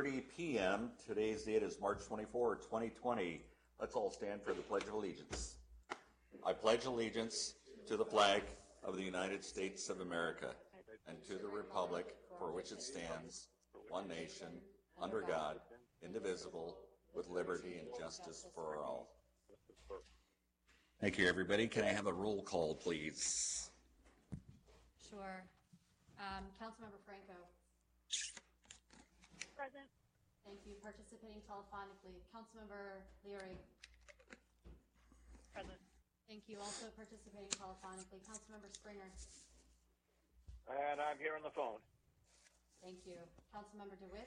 6:30 p.m. Today's date is March 24, 2020. Let's all stand for the Pledge of Allegiance. I pledge allegiance to the flag of the United States of America and to the republic for which it stands, one nation, under God, indivisible, with liberty and justice for all. Thank you, everybody. Can I have a roll call, please? Sure. Councilmember Franco. Present. Thank you. Participating telephonically. Councilmember Leary. Present. Thank you. Also participating telephonically. Councilmember Springer. And I'm here on the phone. Thank you. Councilmember DeWitt.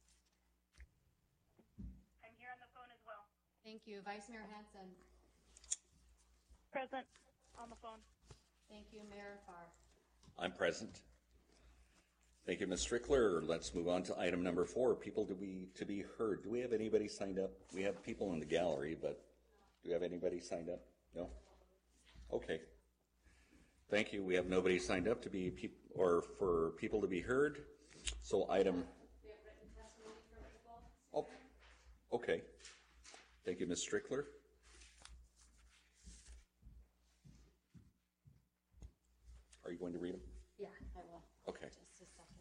I'm here on the phone as well. Thank you. Vice Mayor Hanson. Present. On the phone. Thank you. Mayor Farr. I'm present. Thank you, Ms. Strickler. Let's move on to item number 4, people to be heard. Do we have anybody signed up? We have people in the gallery, but do we have anybody signed up? No? Okay. Thank you. We have nobody signed up to be for people to be heard. So item. We have written testimony from people. Oh, okay. Thank you, Ms. Strickler. Are you going to read them? Yeah, I will. Okay. Just a second.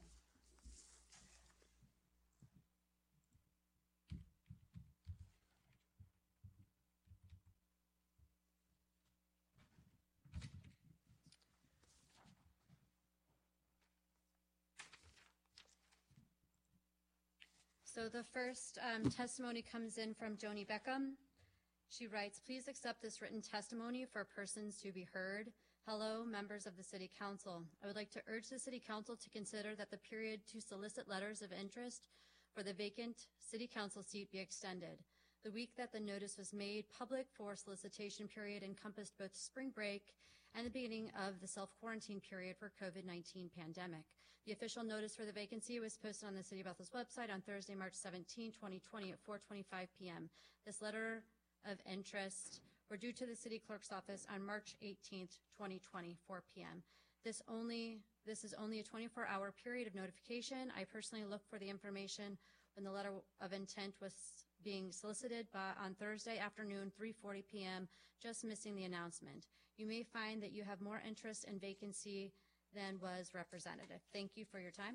So the first testimony comes in from Joni Beckham. She writes, please accept this written testimony for persons to be heard. Hello, members of the City Council. I would like to urge the City Council to consider that the period to solicit letters of interest for the vacant City Council seat be extended. The week that the notice was made public for solicitation period encompassed both spring break and the beginning of the self-quarantine period for COVID-19 pandemic. The official notice for the vacancy was posted on the City of Bethel's website on Thursday, March 17, 2020 at 4:25 p.m. This letter of interest were due to the City Clerk's office on March 18, 2020, 4 p.m. This is only a 24-hour period of notification. I personally looked for the information when the letter of intent was being solicited on Thursday afternoon, 3:40 p.m., just missing the announcement. You may find that you have more interest in vacancy than was representative. Thank you for your time.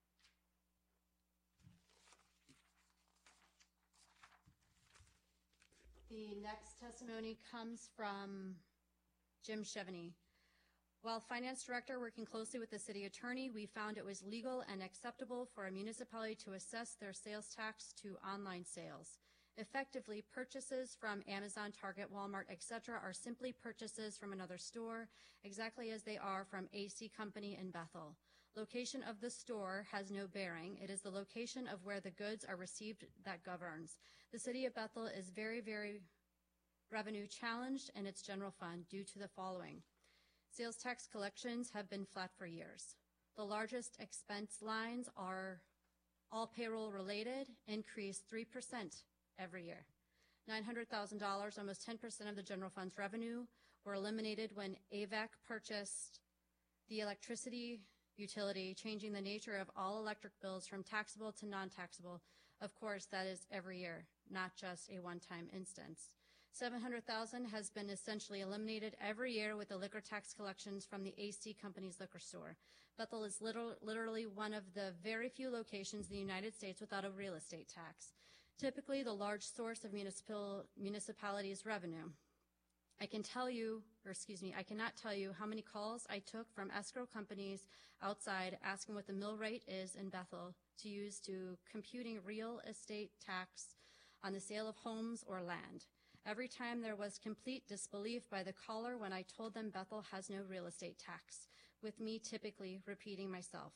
The next testimony comes from Jim Chevany. While Finance Director working closely with the City Attorney, we found it was legal and acceptable for a municipality to assess their sales tax to online sales. Effectively, purchases from Amazon, Target, Walmart, etc. are simply purchases from another store, exactly as they are from AC Company in Bethel. Location of the store has no bearing. It is the location of where the goods are received that governs. The City of Bethel is very, very revenue challenged in its general fund due to the following. Sales tax collections have been flat for years. The largest expense lines are all payroll related, increased 3% every year. $900,000, almost 10% of the general fund's revenue, were eliminated when AVAC purchased the electricity utility, changing the nature of all electric bills from taxable to non-taxable. Of course, that is every year, not just a one-time instance. $700,000 has been essentially eliminated every year with the liquor tax collections from the AC Company's liquor store. Bethel is literally one of the very few locations in the United States without a real estate tax, typically the large source of municipalities' revenue. I cannot tell you how many calls I took from escrow companies outside asking what the mill rate is in Bethel to use to computing real estate tax on the sale of homes or land. Every time there was complete disbelief by the caller when I told them Bethel has no real estate tax, with me typically repeating myself.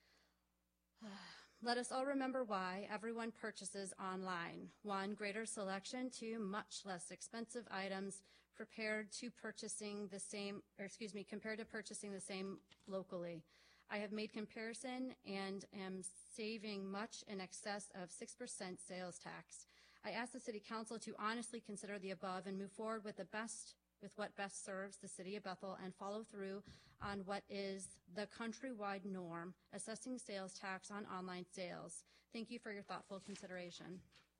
Let us all remember why everyone purchases online. 1, greater selection. 2, much less expensive items compared to purchasing the same locally. I have made comparison and am saving much in excess of 6% sales tax. I ask the City Council to honestly consider the above and move forward with what best serves the City of Bethel and follow through on what is the countrywide norm, assessing sales tax on online sales. Thank you for your thoughtful consideration.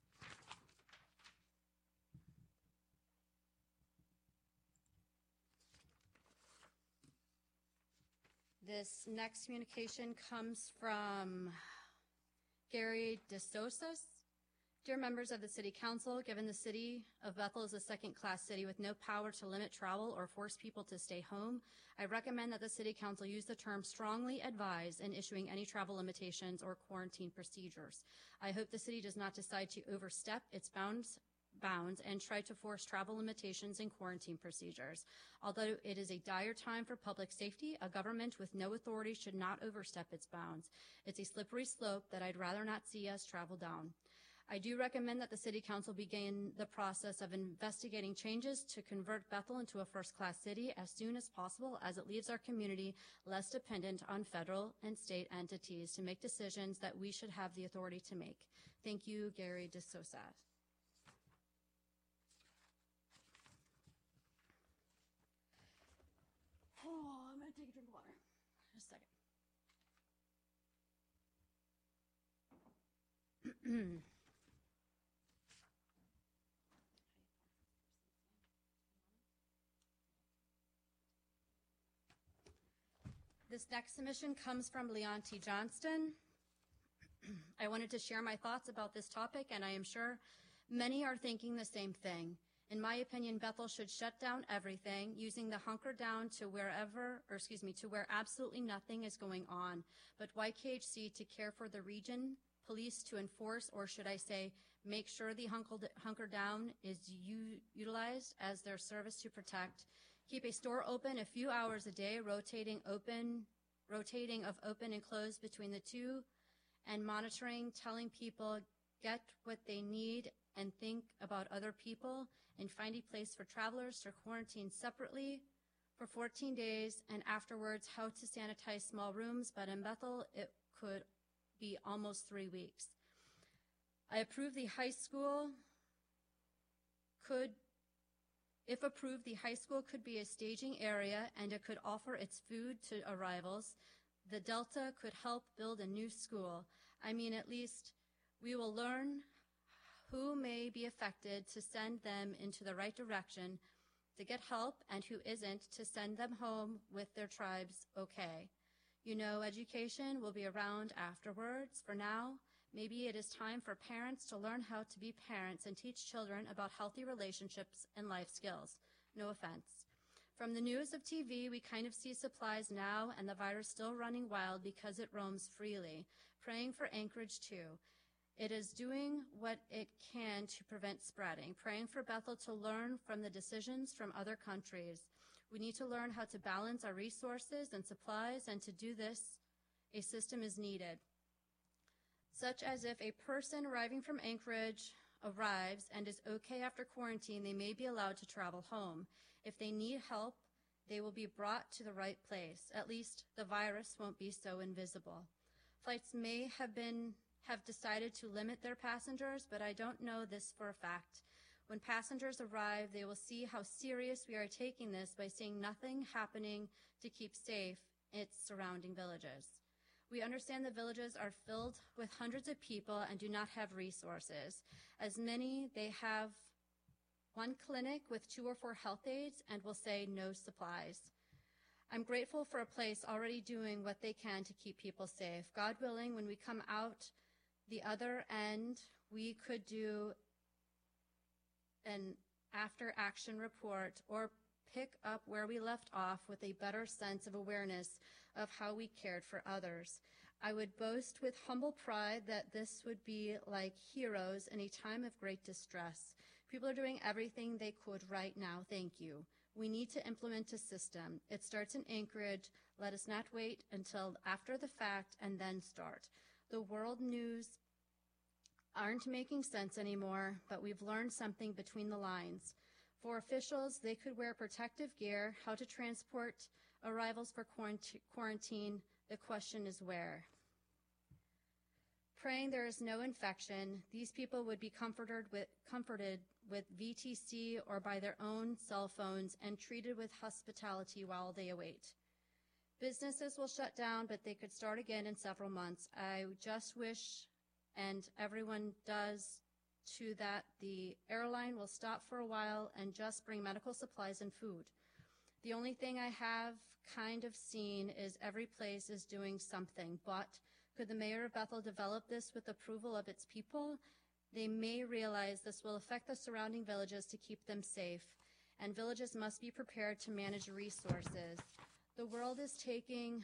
This next communication comes from Gary DeSosas. Dear members of the City Council, given the City of Bethel is a second-class city with no power to limit travel or force people to stay home, I recommend that the City Council use the term strongly advise in issuing any travel limitations or quarantine procedures. I hope the city does not decide to overstep its bounds and try to force travel limitations and quarantine procedures. Although it is a dire time for public safety, a government with no authority should not overstep its bounds. It's a slippery slope that I'd rather not see us travel down. I do recommend that the City Council begin the process of investigating changes to convert Bethel into a first-class city as soon as possible, as it leaves our community less dependent on federal and state entities to make decisions that we should have the authority to make. Thank you, Gary DeSosa. Oh, I'm going to take a drink of water. Just a second. This next submission comes from Leon T. Johnston. I wanted to share my thoughts about this topic, and I am sure many are thinking the same thing. In my opinion, Bethel should shut down everything, using the hunker down to where absolutely nothing is going on, but YKHC to care for the region, police to enforce, or should I say, make sure the hunker down is utilized as their service to protect. Keep a store open a few hours a day, rotating of open and closed between the two, and monitoring, telling people get what they need and think about other people, and find a place for travelers to quarantine separately for 14 days, and afterwards how to sanitize small rooms, but in Bethel it could be almost 3 weeks. I approve the high school if approved, the high school could be a staging area and it could offer its food to arrivals. The Delta could help build a new school. I mean, at least we will learn who may be affected to send them into the right direction to get help, and who isn't to send them home with their tribes okay. You know, education will be around afterwards. For now, maybe it is time for parents to learn how to be parents and teach children about healthy relationships and life skills. No offense. From the news of TV, we kind of see supplies now and the virus still running wild because it roams freely. Praying for Anchorage too. It is doing what it can to prevent spreading. Praying for Bethel to learn from the decisions from other countries. We need to learn how to balance our resources and supplies, and to do this, a system is needed. Such as if a person arriving from Anchorage arrives and is okay after quarantine, they may be allowed to travel home. If they need help, they will be brought to the right place. At least the virus won't be so invisible. Flights may have decided to limit their passengers, but I don't know this for a fact. When passengers arrive, they will see how serious we are taking this by seeing nothing happening to keep safe its surrounding villages. We understand the villages are filled with hundreds of people and do not have resources. As many, they have one clinic with 2 or 4 health aides and will say no supplies. I'm grateful for a place already doing what they can to keep people safe. God willing, when we come out the other end, we could do an after-action report or pick up where we left off with a better sense of awareness of how we cared for others. I would boast with humble pride that this would be like heroes in a time of great distress. People are doing everything they could right now. Thank you. We need to implement a system. It starts in Anchorage. Let us not wait until after the fact and then start. The world news aren't making sense anymore, but we've learned something between the lines. For officials, they could wear protective gear. How to transport arrivals for quarantine, the question is where. Praying there is no infection. These people would be comforted with VTC or by their own cell phones and treated with hospitality while they await. Businesses will shut down, but they could start again in several months. I just wish and everyone does to that, the airline will stop for a while and just bring medical supplies and food. The only thing I have kind of seen is every place is doing something, but could the mayor of Bethel develop this with approval of its people? They may realize this will affect the surrounding villages to keep them safe, and villages must be prepared to manage resources. The world is taking,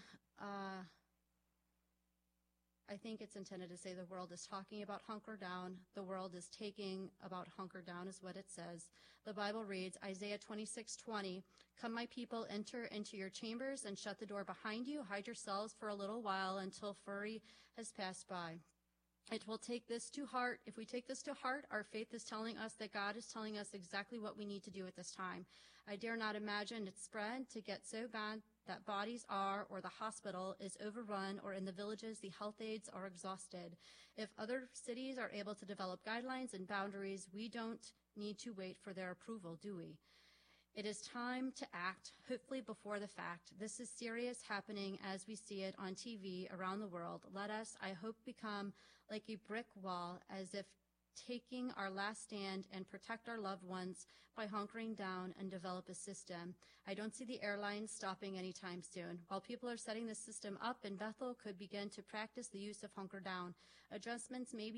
I think it's intended to say the world is talking about hunker down. The world is taking about hunker down is what it says. The Bible reads, Isaiah 26:20, "Come, my people, enter into your chambers and shut the door behind you. Hide yourselves for a little while until fury has passed by." It will take this to heart. If we take this to heart, our faith is telling us that God is telling us exactly what we need to do at this time. I dare not imagine it spread to get so bad that bodies are, or the hospital is overrun, or in the villages the health aides are exhausted. If other cities are able to develop guidelines and boundaries, we don't need to wait for their approval, do we? It is time to act, hopefully before the fact. This is serious happening as we see it on TV around the world. Let us, I hope, become like a brick wall, as if taking our last stand and protect our loved ones by hunkering down and develop a system. I don't see the airlines stopping anytime soon. While people are setting the system up, in Bethel could begin to practice the use of hunker down. Adjustments may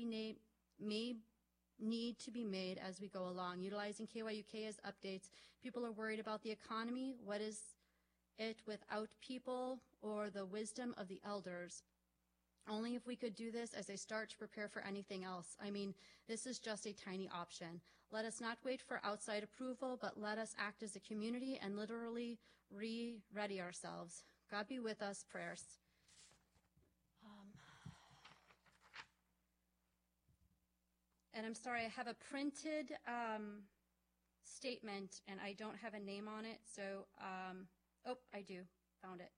need to be made as we go along. Utilizing KYUK as updates, people are worried about the economy. What is it without people or the wisdom of the elders? Only if we could do this as a start to prepare for anything else. I mean, this is just a tiny option. Let us not wait for outside approval, but let us act as a community and literally ready ourselves. God be with us. Prayers. And I'm sorry, I have a printed statement, and I don't have a name on it, so, oh, I do, found it.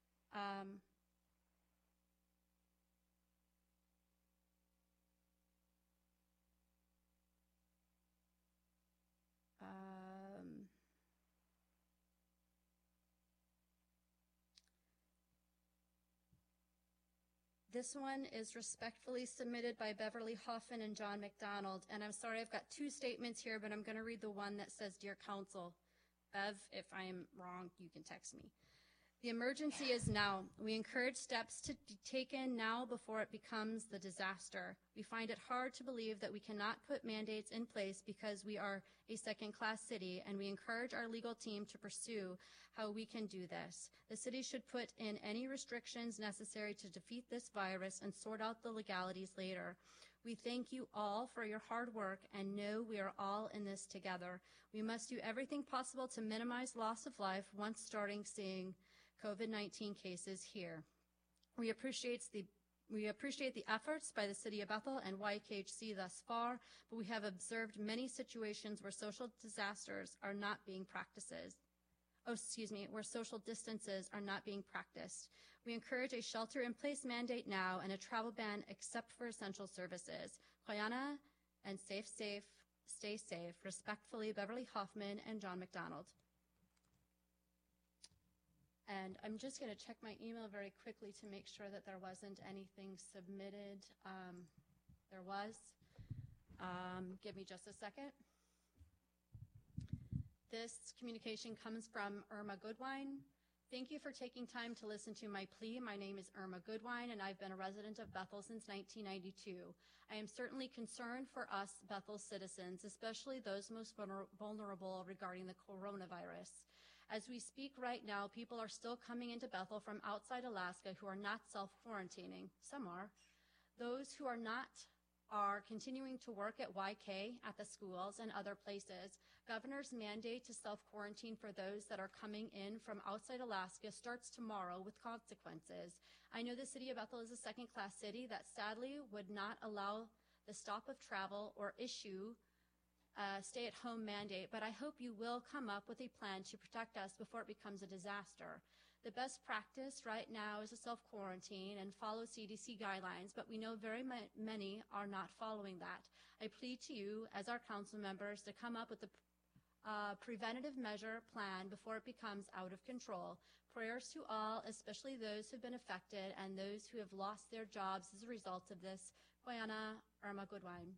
This one is respectfully submitted by Beverly Hoffman and John McDonald. And I'm sorry, I've got two statements here, but I'm going to read the one that says, Dear Council. Bev, if I am wrong, you can text me. The emergency is now. We encourage steps to be taken now before it becomes the disaster. We find it hard to believe that we cannot put mandates in place because we are a second-class city, and we encourage our legal team to pursue how we can do this. The city should put in any restrictions necessary to defeat this virus and sort out the legalities later. We thank you all for your hard work and know we are all in this together. We must do everything possible to minimize loss of life once starting seeing COVID-19 cases here. We appreciate the efforts by the City of Bethel and YKHC thus far, but we have observed many situations where social disasters are not being where social distances are not being practiced. We encourage a shelter-in-place mandate now and a travel ban except for essential services. Koyana and stay safe. Respectfully, Beverly Hoffman and John McDonald. And I'm just going to check my email very quickly to make sure that there wasn't anything submitted. There was. Give me just a second. This communication comes from Irma Goodwine. Thank you for taking time to listen to my plea. My name is Irma Goodwine, and I've been a resident of Bethel since 1992. I am certainly concerned for us Bethel citizens, especially those most vulnerable regarding the coronavirus. As we speak right now, people are still coming into Bethel from outside Alaska who are not self-quarantining. Some are. Those who are not are continuing to work at YK, at the schools, and other places. Governor's mandate to self-quarantine for those that are coming in from outside Alaska starts tomorrow with consequences. I know the City of Bethel is a second-class city that sadly would not allow the stop of travel or issue stay-at-home mandate, but I hope you will come up with a plan to protect us before it becomes a disaster. The best practice right now is to self-quarantine and follow CDC guidelines, but we know very many are not following that. I plead to you, as our council members, to come up with a preventative measure plan before it becomes out of control. Prayers to all, especially those who have been affected and those who have lost their jobs as a result of this Guyana, Irma Goodwine.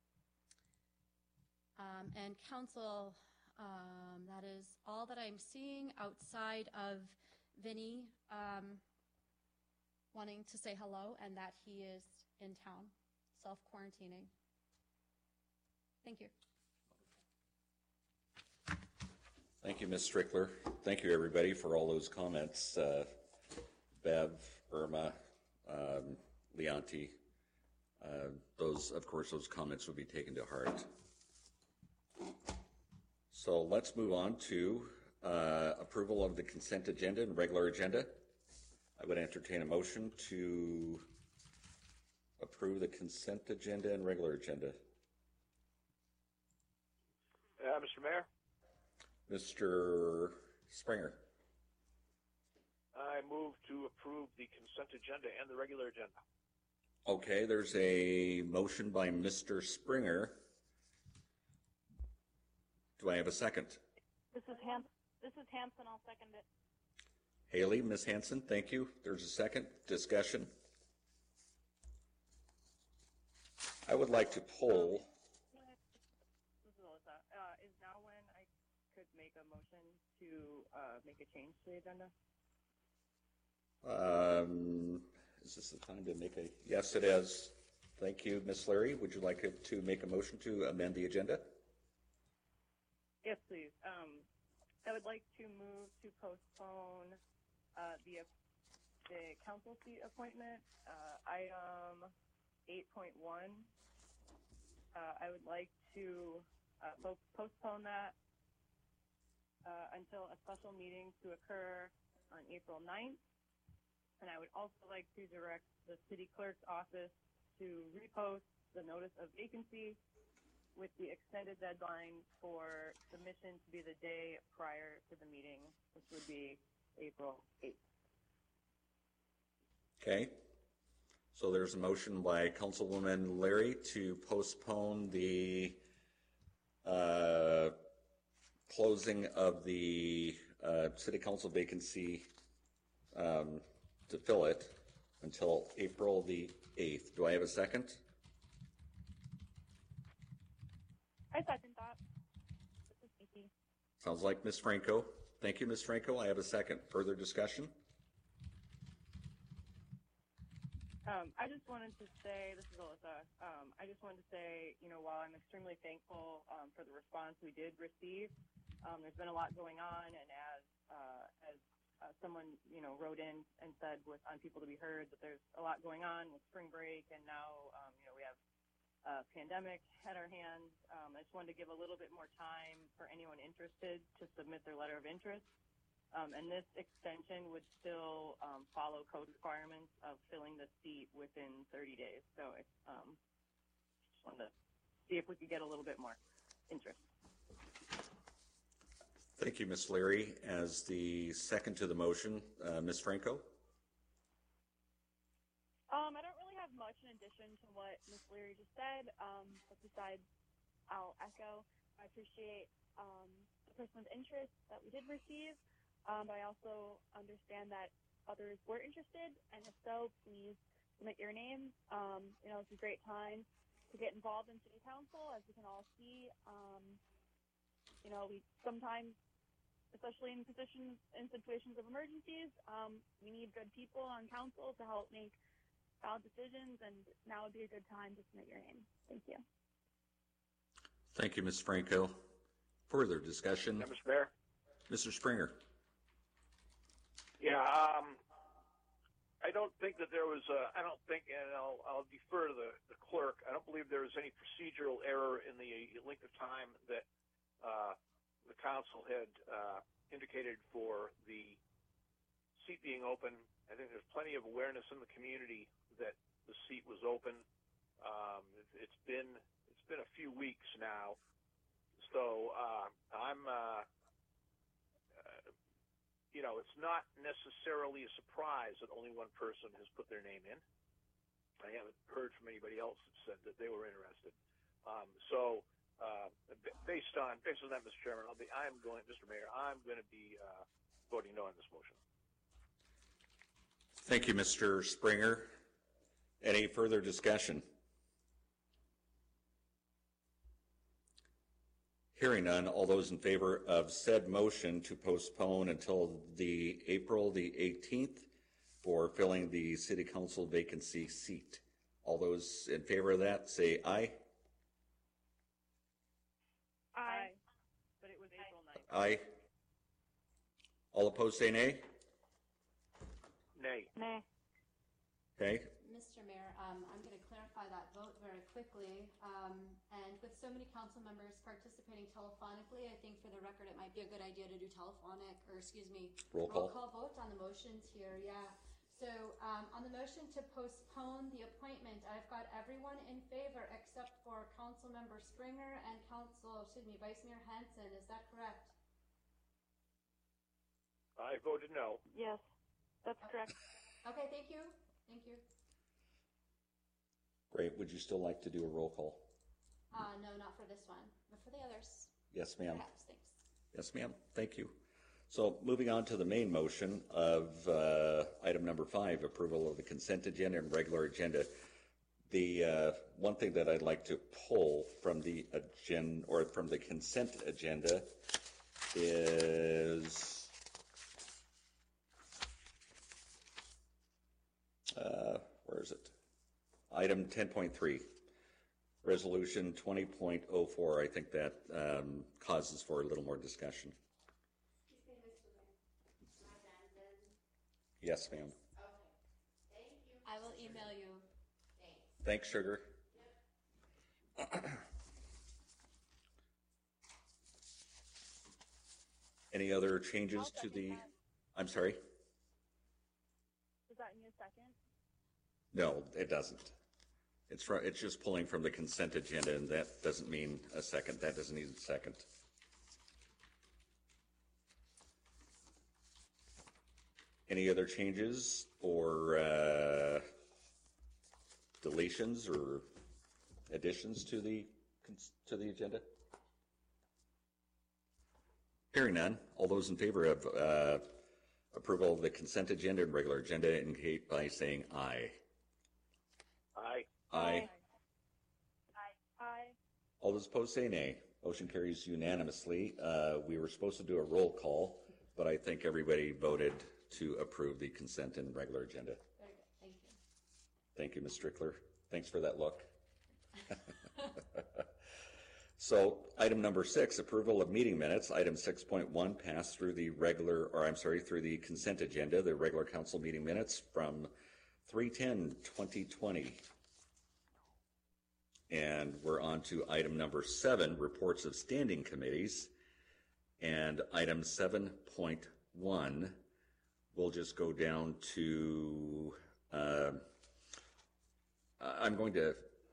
And council, that is all that I'm seeing outside of Vinny wanting to say hello and that he is in town, self-quarantining. Thank you. Thank you, Ms. Strickler. Thank you, everybody, for all those comments. Bev, Irma, Leonti, of course, those comments will be taken to heart. So let's move on to approval of the consent agenda and regular agenda. I would entertain a motion to approve the consent agenda and regular agenda. Mr. Mayor, Mr. Springer. I move to approve the consent agenda and the regular agenda. Okay, there's a motion by Mr. Springer. Do I have a second? This is Hanson. I'll second it. Haley, Ms. Hanson, thank you. There's a second. Discussion. I would like to poll. This is Alyssa. Is now when I could make a motion to make a change to the agenda? Is this the time to make a? Yes, it is. Thank you, Ms. Larry. Would you like to make a motion to amend the agenda? Yes, please. I would like to move to postpone the council seat appointment, item 8.1. I would like to postpone that until a special meeting to occur on April 9th. And I would also like to direct the city clerk's office to repost the notice of vacancy with the extended deadline for submission to be the day prior to the meeting, which would be April 8th. Okay. So there's a motion by Councilwoman Larry to postpone the closing of the city council vacancy to fill it until April the 8th. Do I have a second? I second that. This is Nikki. Sounds like Ms. Franco. Thank you, Ms. Franco. I have a second. Further discussion? I just wanted to say, this is Alyssa, I just wanted to say, while I'm extremely thankful for the response we did receive, there's been a lot going on, and as someone, wrote in and said on People to Be Heard that there's a lot going on with spring break, and now, we have a pandemic at our hands. I just wanted to give a little bit more time for anyone interested to submit their letter of interest. And this extension would still follow code requirements of filling the seat within 30 days. So I just wanted to see if we could get a little bit more interest. Thank you, Ms. Larry. As the second to the motion, Ms. Franco? I don't really have much in addition to what Ms. Leary just said, but besides, I'll echo. I appreciate the person's interest that we did receive, but I also understand that others were interested, and if so, please submit your names. It's a great time to get involved in city council, as we can all see. We sometimes, especially in situations of emergencies, we need good people on council to help make valid decisions, and now would be a good time to submit your name. Thank you. Thank you, Ms. Franco. Further discussion? Yeah, Mr. Mayor? Mr. Springer? Yeah, I don't think that there was, and I'll defer to the clerk, I don't believe there was any procedural error in the length of time that the council had indicated for the seat being open. I think there's plenty of awareness in the community that the seat was open. It's been a few weeks now, so I'm it's not necessarily a surprise that only one person has put their name in. I haven't heard from anybody else that said that they were interested. Based on that, Mr. Chairman, Mr. Mayor, I'm going to be voting no on this motion. Thank you, Mr. Springer. Any further discussion? Hearing none, all those in favor of said motion to postpone until the April the 18th for filling the city council vacancy seat. All those in favor of that, say aye. Aye. But it was April 9th. Aye. All opposed, say nay. Nay. Nay. Okay. Mr. Mayor, I'm going to clarify that vote very quickly. And with so many council members participating telephonically, I think for the record it might be a good idea to do Roll call. vote on the motions here. Yeah. So on the motion to postpone the appointment, I've got everyone in favor except for Council Member Springer and Vice Mayor Hansen. Is that correct? I voted no. Yes, that's correct. Okay, thank you. Thank you. Great. Would you still like to do a roll call? No, not for this one, but for the others. Yes, ma'am. Perhaps, thanks. Yes, ma'am. Thank you. So moving on to the main motion of item number 5, approval of the consent agenda and regular agenda. The one thing that I'd like to pull from the agenda or from the consent agenda is where is it? Item 10.3, resolution 20.04. I think that causes for a little more discussion. Yes, ma'am. I will email you. Thanks, Sugar. Any other changes to the? I'm sorry? Does that need a second? No, it doesn't. It's just pulling from the consent agenda, and that doesn't mean a second. That doesn't need a second. Any other changes or deletions or additions to the agenda? Hearing none, all those in favor of approval of the consent agenda and regular agenda indicate by saying aye. Aye. Aye. Aye. All those opposed say nay. Motion carries unanimously. We were supposed to do a roll call, but I think everybody voted to approve the consent and regular agenda. Very good. Thank you. Thank you, Ms. Strickler. Thanks for that look. So item number 6, approval of meeting minutes. Item 6.1 passed through the through the consent agenda, the regular council meeting minutes from 3/10/2020. And we're on to item number 7, reports of standing committees. And item 7.1, we'll just go down to, I'm going to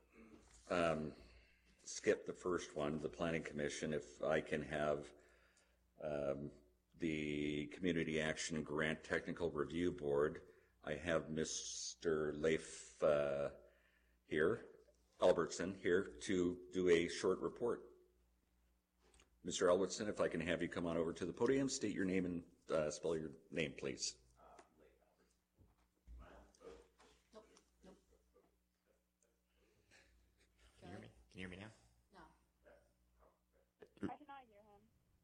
skip the first one, the Planning Commission, if I can have the Community Action Grant Technical Review Board. I have Mr. Leif Albertson here to do a short report. Mr. Albertson, if I can have you come on over to the podium, state your name and spell your name, please. Can you hear me now? No. I cannot hear him.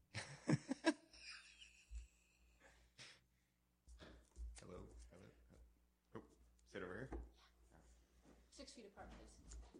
Hello. Oh, sit over here. 6 feet apart, please.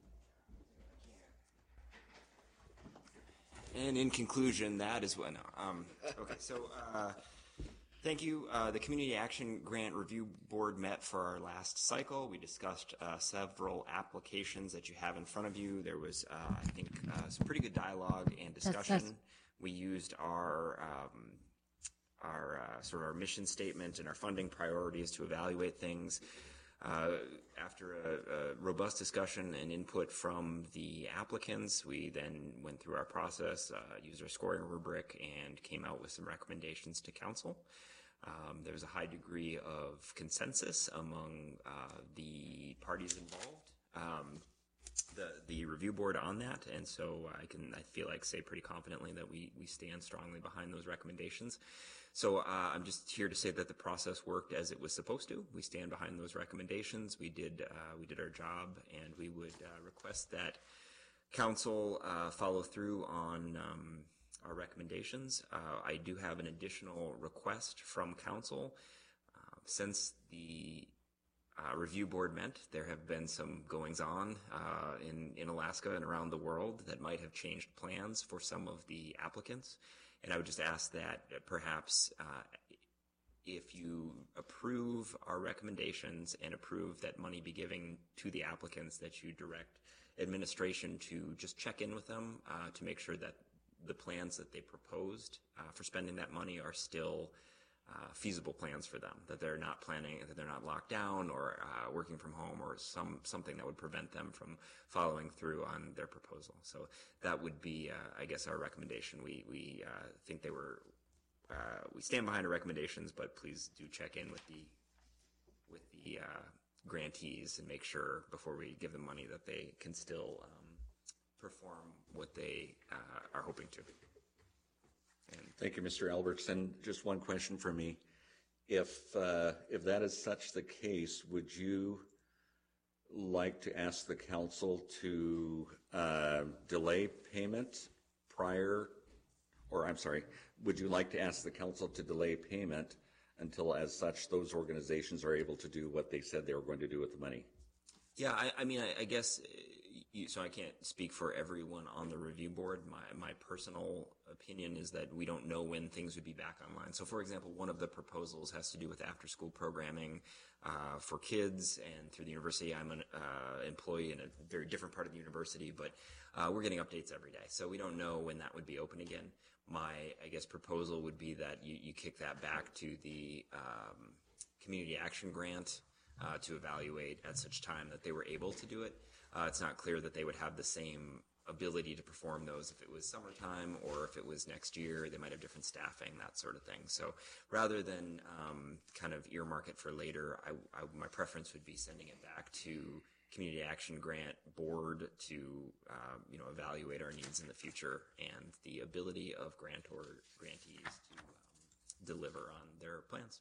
And in conclusion, that is what. No, okay, so thank you. The Community Action Grant Review Board met for our last cycle. We discussed several applications that you have in front of you. There was, I think, some pretty good dialogue and discussion. We used our sort of our mission statement and our funding priorities to evaluate things. After a robust discussion and input from the applicants, we then went through our process, used our scoring rubric, and came out with some recommendations to council. There was a high degree of consensus among the parties involved, the review board on that, and so I feel like say pretty confidently that we stand strongly behind those recommendations. So I'm just here to say that the process worked as it was supposed to. We stand behind those recommendations. We did our job, and we would request that council follow through on our recommendations. I do have an additional request from council. Since the review board met, there have been some goings on in Alaska and around the world that might have changed plans for some of the applicants. And I would just ask that perhaps if you approve our recommendations and approve that money be given to the applicants, that you direct administration to just check in with them to make sure that the plans that they proposed for spending that money are still feasible plans for them, that they're not planning, that they're not locked down or working from home or something that would prevent them from following through on their proposal. So that would be, I guess, our recommendation. We think we stand behind our recommendations, but please do check in with the grantees and make sure before we give them money that they can still perform what they are hoping to. And thank you, Mr. Albertson. Just one question for me. If that is such the case, would you like to ask the council to delay payment prior, or I'm sorry, would you like to ask the council to delay payment until, as such, those organizations are able to do what they said they were going to do with the money? Yeah, I mean, I guess, so I can't speak for everyone on the review board. My personal opinion is that we don't know when things would be back online. So, for example, one of the proposals has to do with after-school programming for kids, and through the university, I'm an employee in a very different part of the university, but we're getting updates every day. So we don't know when that would be open again. My, I guess, proposal would be that you kick that back to the community action grant to evaluate at such time that they were able to do it. It's not clear that they would have the same ability to perform those if it was summertime or if it was next year. They might have different staffing, that sort of thing. So rather than kind of earmark it for later, my preference would be sending it back to Community Action Grant Board to evaluate our needs in the future and the ability of grantees to deliver on their plans.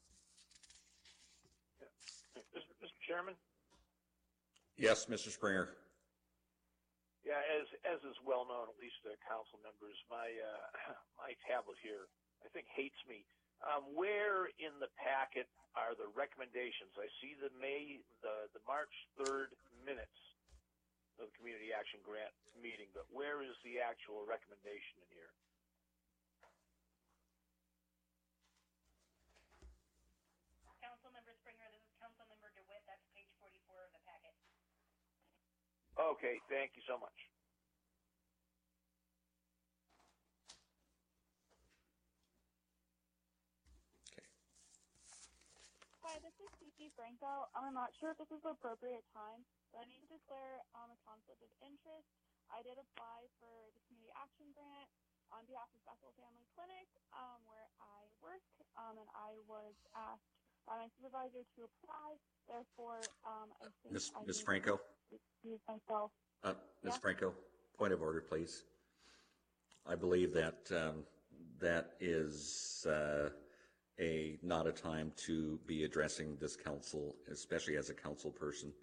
Mr. Chairman? Yes, Mr. Springer. Yeah, as is well known, at least to council members, my tablet here, I think, hates me. Where in the packet are the recommendations? I see the March 3rd minutes of the Community Action Grant meeting, but where is the actual recommendation in here? Councilmember Springer, this is Councilmember DeWitt. That's page 44 of the packet. Okay, thank you so much. Hi, this is Cici Franco. I'm not sure if this is the appropriate time, but I need to declare a conflict of interest. I did apply for the Community Action Grant on behalf of Bethel Family Clinic, where I work, and I was asked by my supervisor to apply. Therefore, I think Ms. Franco? Use myself. Ms. Franco, point of order, please. I believe that that is not a time to be addressing this council, especially as a council person,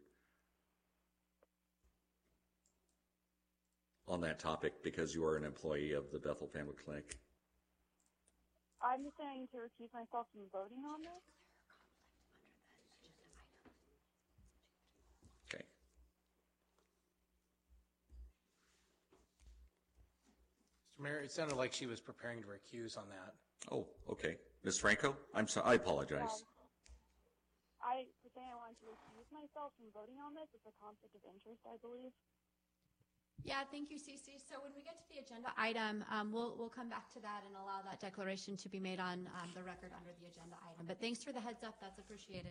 on that topic, because you are an employee of the Bethel Family Clinic. I'm just saying to recuse myself from voting on this. Okay. Mr. Mayor, it sounded like she was preparing to recuse on that. Oh, okay. Ms. Franco, I'm sorry. I apologize. I was saying I wanted to recuse myself from voting on this. It's a conflict of interest, I believe. Yeah, thank you, Cici. So when we get to the agenda item, we'll come back to that and allow that declaration to be made on the record under the agenda item. But thanks for the heads up. That's appreciated.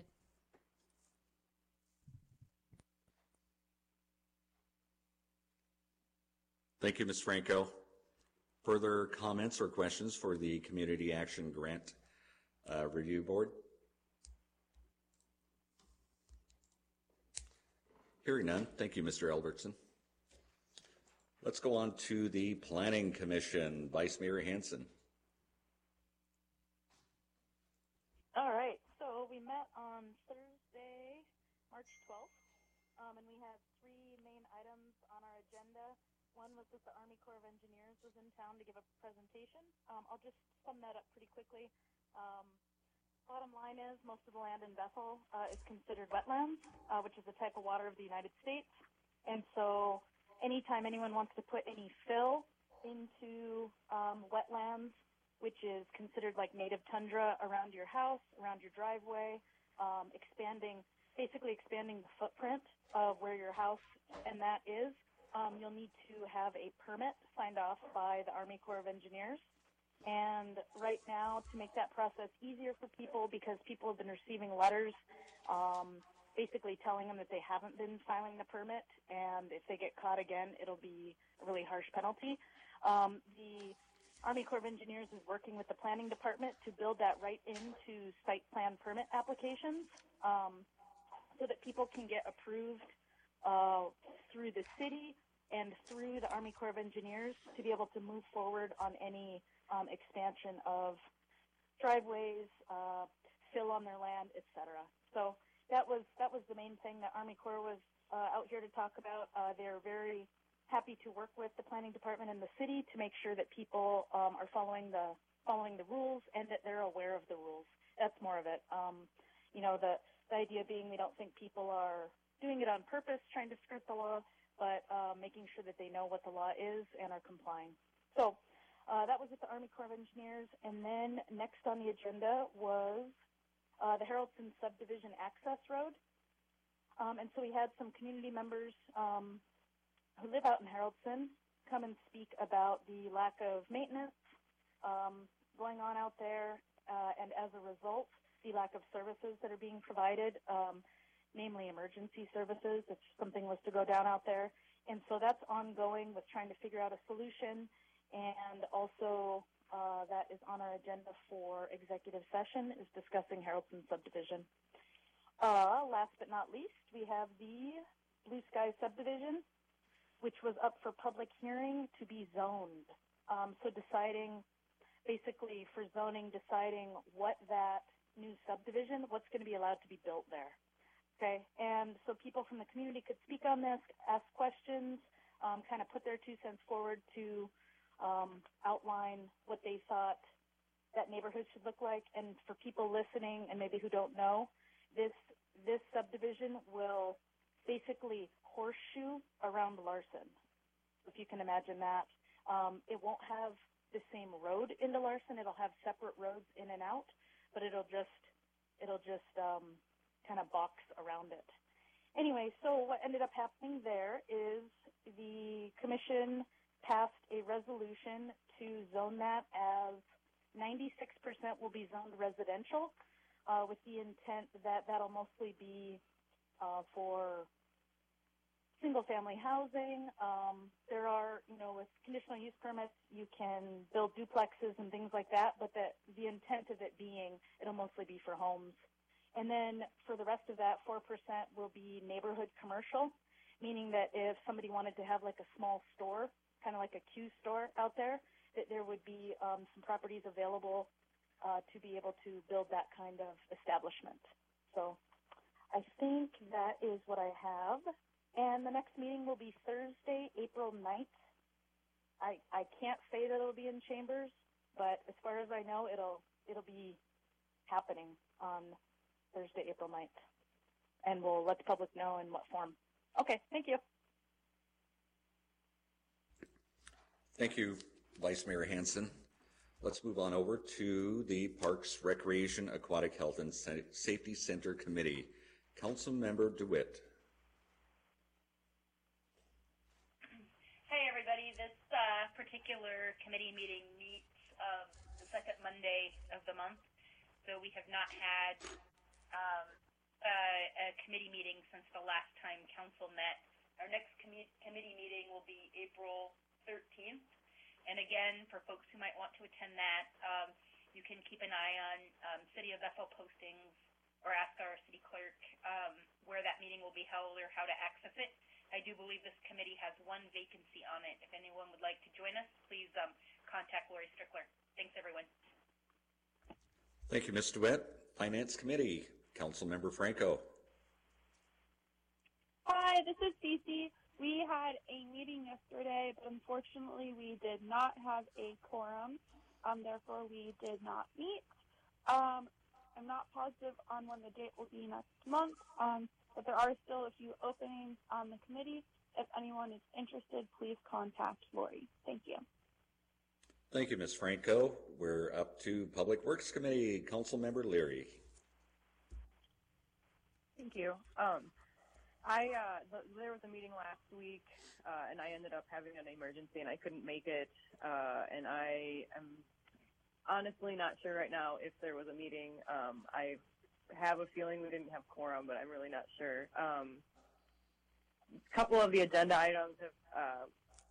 Thank you, Ms. Franco. Further comments or questions for the Community Action Grant Review Board? Hearing none. Thank you, Mr. Albertson. Let's go on to the Planning Commission. Vice Mayor Hanson. All right. So we met on Thursday, March 12th, and we had three main items on our agenda. One note that the Army Corps of Engineers was in town to give a presentation. I'll just sum that up pretty quickly. Bottom line is most of the land in Bethel is considered wetlands, which is a type of water of the United States. And so anytime anyone wants to put any fill into wetlands, which is considered like native tundra around your house, around your driveway, basically expanding the footprint of where your house and that is, you'll need to have a permit signed off by the Army Corps of Engineers. And right now, to make that process easier for people, because people have been receiving letters basically telling them that they haven't been filing the permit, and if they get caught again, it'll be a really harsh penalty. The Army Corps of Engineers is working with the planning department to build that right into site plan permit applications so that people can get approved through the city and through the Army Corps of Engineers to be able to move forward on any expansion of driveways, fill on their land, etc. So that was the main thing that Army Corps was out here to talk about. They're very happy to work with the planning department and the city to make sure that people are following the rules and that they're aware of the rules. That's more of it. The idea being we don't think people are doing it on purpose, trying to skirt the law, but making sure that they know what the law is and are complying. So that was with the Army Corps of Engineers. And then next on the agenda was the Haraldson Subdivision Access Road. And so we had some community members who live out in Haraldson come and speak about the lack of maintenance going on out there, and as a result, the lack of services that are being provided, namely emergency services if something was to go down out there. And so that's ongoing with trying to figure out a solution, and also that is on our agenda for executive session is discussing Haraldson subdivision. Last but not least, we have the Blue Sky subdivision, which was up for public hearing to be zoned. So basically for zoning, deciding what that new subdivision, what's going to be allowed to be built there. Okay, and so people from the community could speak on this, ask questions, kind of put their 2 cents forward to outline what they thought that neighborhood should look like. And for people listening and maybe who don't know, this subdivision will basically horseshoe around Larson, if you can imagine that. It won't have the same road into Larson. It'll have separate roads in and out, but it'll just kind of box around it. Anyway, so what ended up happening there is the commission passed a resolution to zone that as 96% will be zoned residential, with the intent that that'll mostly be for single-family housing. There are, with conditional use permits, you can build duplexes and things like that, but the intent of it being it'll mostly be for homes. And then for the rest of that, 4% will be neighborhood commercial, meaning that if somebody wanted to have like a small store, kind of like a Q store out there, that there would be some properties available to be able to build that kind of establishment. So I think that is what I have. And the next meeting will be Thursday, April 9th. I can't say that it'll be in Chambers, but as far as I know, it'll be happening on Thursday, April 9th. And we'll let the public know in what form. Okay, thank you. Thank you, Vice Mayor Hanson. Let's move on over to the Parks, Recreation, Aquatic Health, and Safety Center Committee. Councilmember DeWitt. Hey, everybody. This particular committee meeting meets the second Monday of the month, so we have not had a committee meeting since the last time council met. Our next committee meeting will be April 13th. And again, for folks who might want to attend that, you can keep an eye on City of Bethel postings or ask our city clerk where that meeting will be held or how to access it. I do believe this committee has one vacancy on it. If anyone would like to join us, please contact Lori Strickler. Thanks, everyone. Thank you, Ms. DeWitt. Finance Committee, Councilmember Franco. Hi, this is Cece. We had a meeting yesterday, but unfortunately we did not have a quorum. Therefore, we did not meet. I'm not positive on when the date will be next month, but there are still a few openings on the committee. If anyone is interested, please contact Lori. Thank you. Thank you, Ms. Franco. We're up to Public Works Committee. Councilmember Leary. Thank you. There was a meeting last week, and I ended up having an emergency, and I couldn't make it. And I am honestly not sure right now if there was a meeting. I have a feeling we didn't have quorum, but I'm really not sure. A couple of the agenda items have.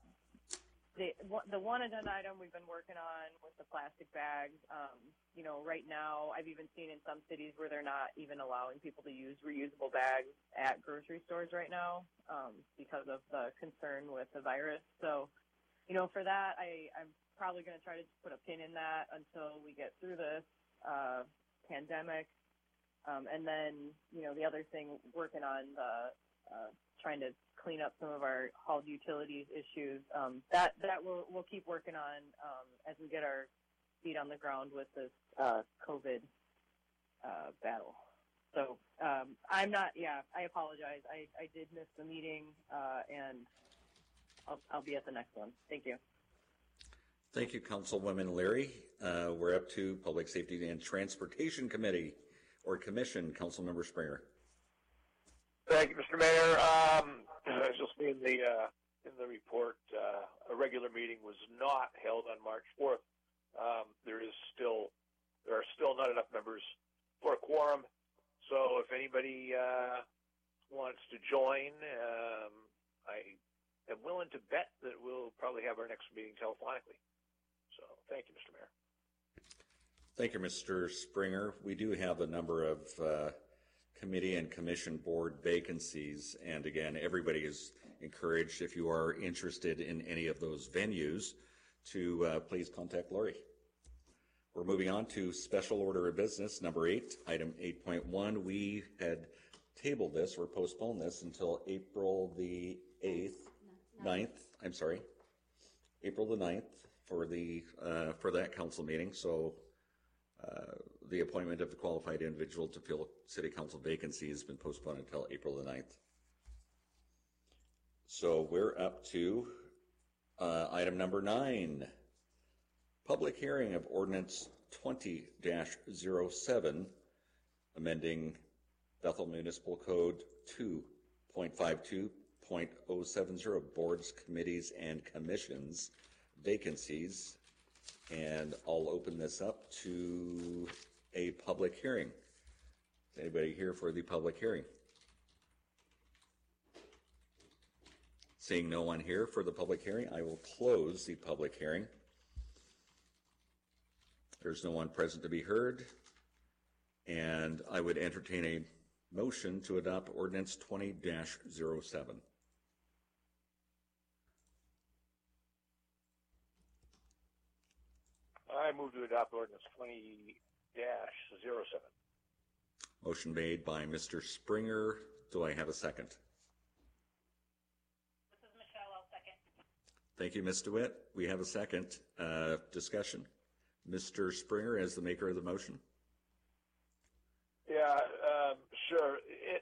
The one agenda item we've been working on with the plastic bags, right now I've even seen in some cities where they're not even allowing people to use reusable bags at grocery stores right now because of the concern with the virus. So, for that, I'm probably going to try to just put a pin in that until we get through this pandemic. And then, the other thing, working on trying to clean up some of our hauled utilities issues. That we'll keep working on as we get our feet on the ground with this COVID battle. So I apologize. I did miss the meeting, and I'll be at the next one. Thank you. Thank you, Councilwoman Leary. We're up to Public Safety and Transportation Committee or Commission. Councilmember Springer. Thank you, Mr. Mayor. As you'll see in the report, a regular meeting was not held on March 4th. There are still not enough members for a quorum. So if anybody wants to join, I am willing to bet that we'll probably have our next meeting telephonically. So thank you, Mr. Mayor. Thank you, Mr. Springer. We do have a number of committee and commission board vacancies, and again, everybody is encouraged, if you are interested in any of those venues, to please contact Lori. We're moving on to special order of business number 8, item 8.1. We had tabled this or postponed this until April the 9th for that council meeting. So the appointment of the qualified individual to fill city council vacancy has been postponed until April the 9th. So we're up to item number 9, public hearing of ordinance 20-07, amending Bethel Municipal Code 2.52.070, boards, committees, and commissions vacancies. And I'll open this up to a public hearing. Is anybody here for the public hearing? Seeing no one here for the public hearing, I will close the public hearing. There's no one present to be heard, and I would entertain a motion to adopt ordinance 20-07. I move to adopt ordinance 20-07. Motion made by Mr. Springer. Do I have a second? This is Michelle. I'll second. Thank you, Ms. DeWitt. We have a second. Discussion. Mr. Springer, as the maker of the motion. Yeah, sure.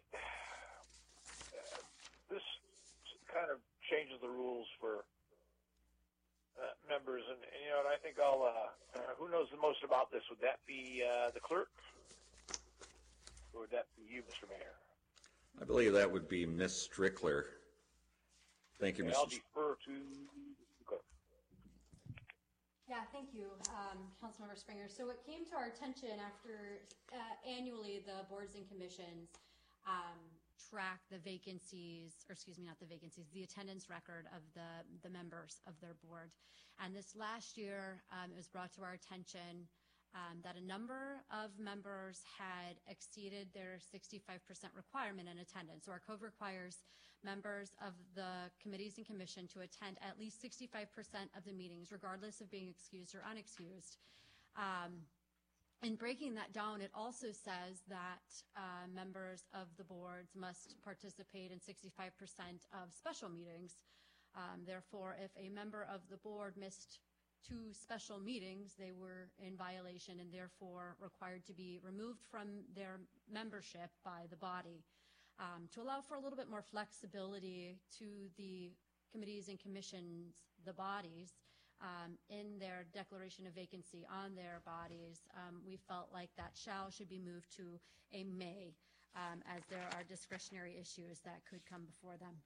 This kind of changes the rules for members, and I think who knows the most about this? Would that be the clerk, or would that be you, Mr. Mayor? I believe that would be Ms. Strickler. Thank you, Mr. I'll defer to the clerk. Yeah, thank you, Councilmember Springer. So it came to our attention after annually the boards and commissions track the vacancies, or excuse me, not the vacancies, the attendance record of the members of their board. And this last year, it was brought to our attention that a number of members had exceeded their 65% requirement in attendance. So our code requires members of the committees and commission to attend at least 65% of the meetings, regardless of being excused or unexcused. In breaking that down, it also says that members of the boards must participate in 65% of special meetings. Therefore, if a member of the board missed 2 special meetings, they were in violation and therefore required to be removed from their membership by the body. To allow for a little bit more flexibility to the committees and commissions, the bodies, in their declaration of vacancy on their bodies, we felt like that shall should be moved to a may, as there are discretionary issues that could come before them.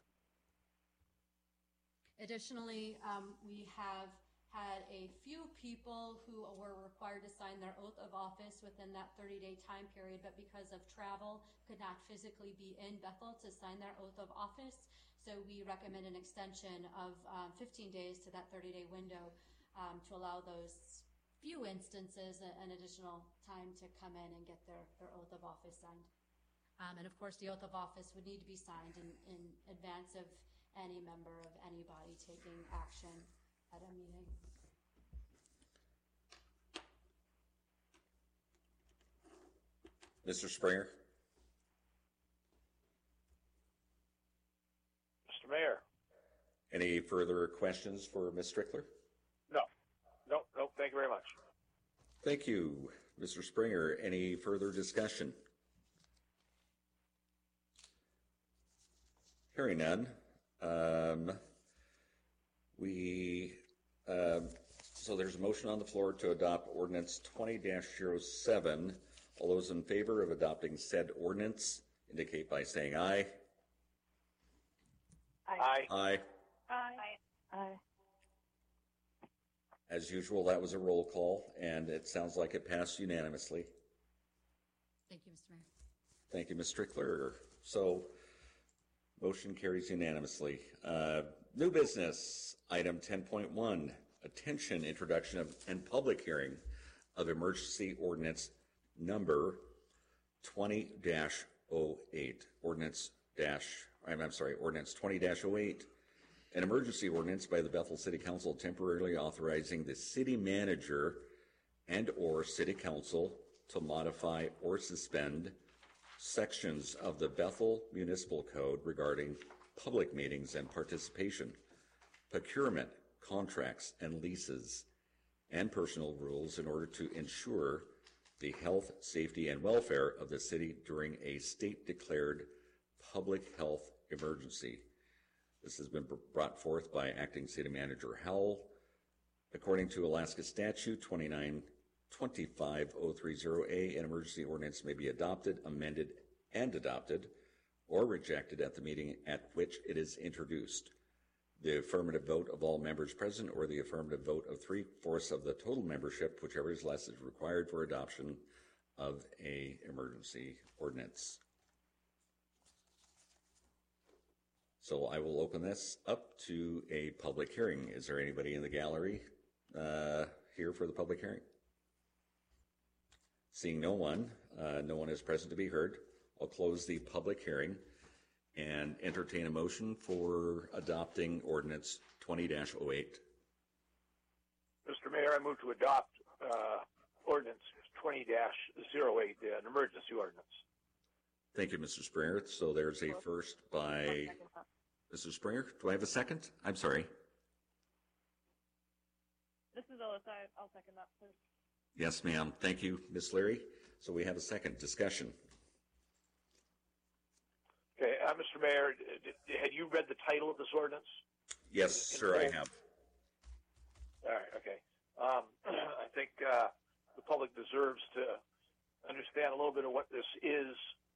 Additionally, we have had a few people who were required to sign their oath of office within that 30-day time period, but because of travel, could not physically be in Bethel to sign their oath of office. So we recommend an extension of 15 days to that 30-day window to allow those few instances an additional time to come in and get their oath of office signed. And of course, the oath of office would need to be signed in advance of any member of any body taking action at a meeting. Mr. Springer? Mr. Mayor? Any further questions for Ms. Strickler? No. Thank you very much. Thank you, Mr. Springer. Any further discussion? Hearing none. So there's a motion on the floor to adopt ordinance 20-07. All those in favor of adopting said ordinance indicate by saying aye. Aye. Aye. Aye. As usual, that was a roll call, and it sounds like it passed unanimously. Thank you, Mr. Mayor. Thank you, Ms. Strickler. So, motion carries unanimously. New business, item 10.1, attention, introduction of and public hearing of emergency ordinance number 20-08. Ordinance 20-08. An emergency ordinance by the Bethel City Council temporarily authorizing the city manager and or city council to modify or suspend sections of the Bethel Municipal Code regarding public meetings and participation, procurement, contracts, and leases, and personal rules in order to ensure the health, safety, and welfare of the city during a state-declared public health emergency. This has been brought forth by Acting City Manager Howell. According to Alaska Statute 2925030A, an emergency ordinance may be adopted, amended, and adopted, or rejected at the meeting at which it is introduced. The affirmative vote of all members present or the affirmative vote of 3/4 of the total membership, whichever is less, is required for adoption of a emergency ordinance. So I will open this up to a public hearing. Is there anybody in the gallery here for the public hearing? Seeing no one is present to be heard, I'll close the public hearing and entertain a motion for adopting ordinance 20-08. Mr. Mayor, I move to adopt ordinance 20-08, an emergency ordinance. Thank you, Mr. Springer. So there's a first by Mr. Springer. Do I have a second? I'm sorry. This is Alyssa. I'll second that, please. Yes, ma'am. Thank you, Ms. Leary. So we have a second discussion. Okay, Mr. Mayor, had you read the title of this ordinance? Yes, sir, I have. All right, okay. I think the public deserves to understand a little bit of what this is.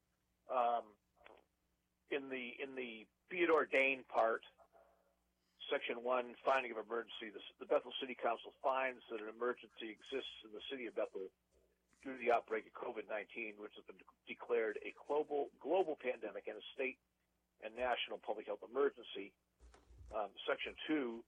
In the be it ordained part, Section 1, finding of emergency, the Bethel City Council finds that an emergency exists in the city of Bethel due to the outbreak of COVID-19, which has been declared a global pandemic and a state and national public health emergency. Section 2,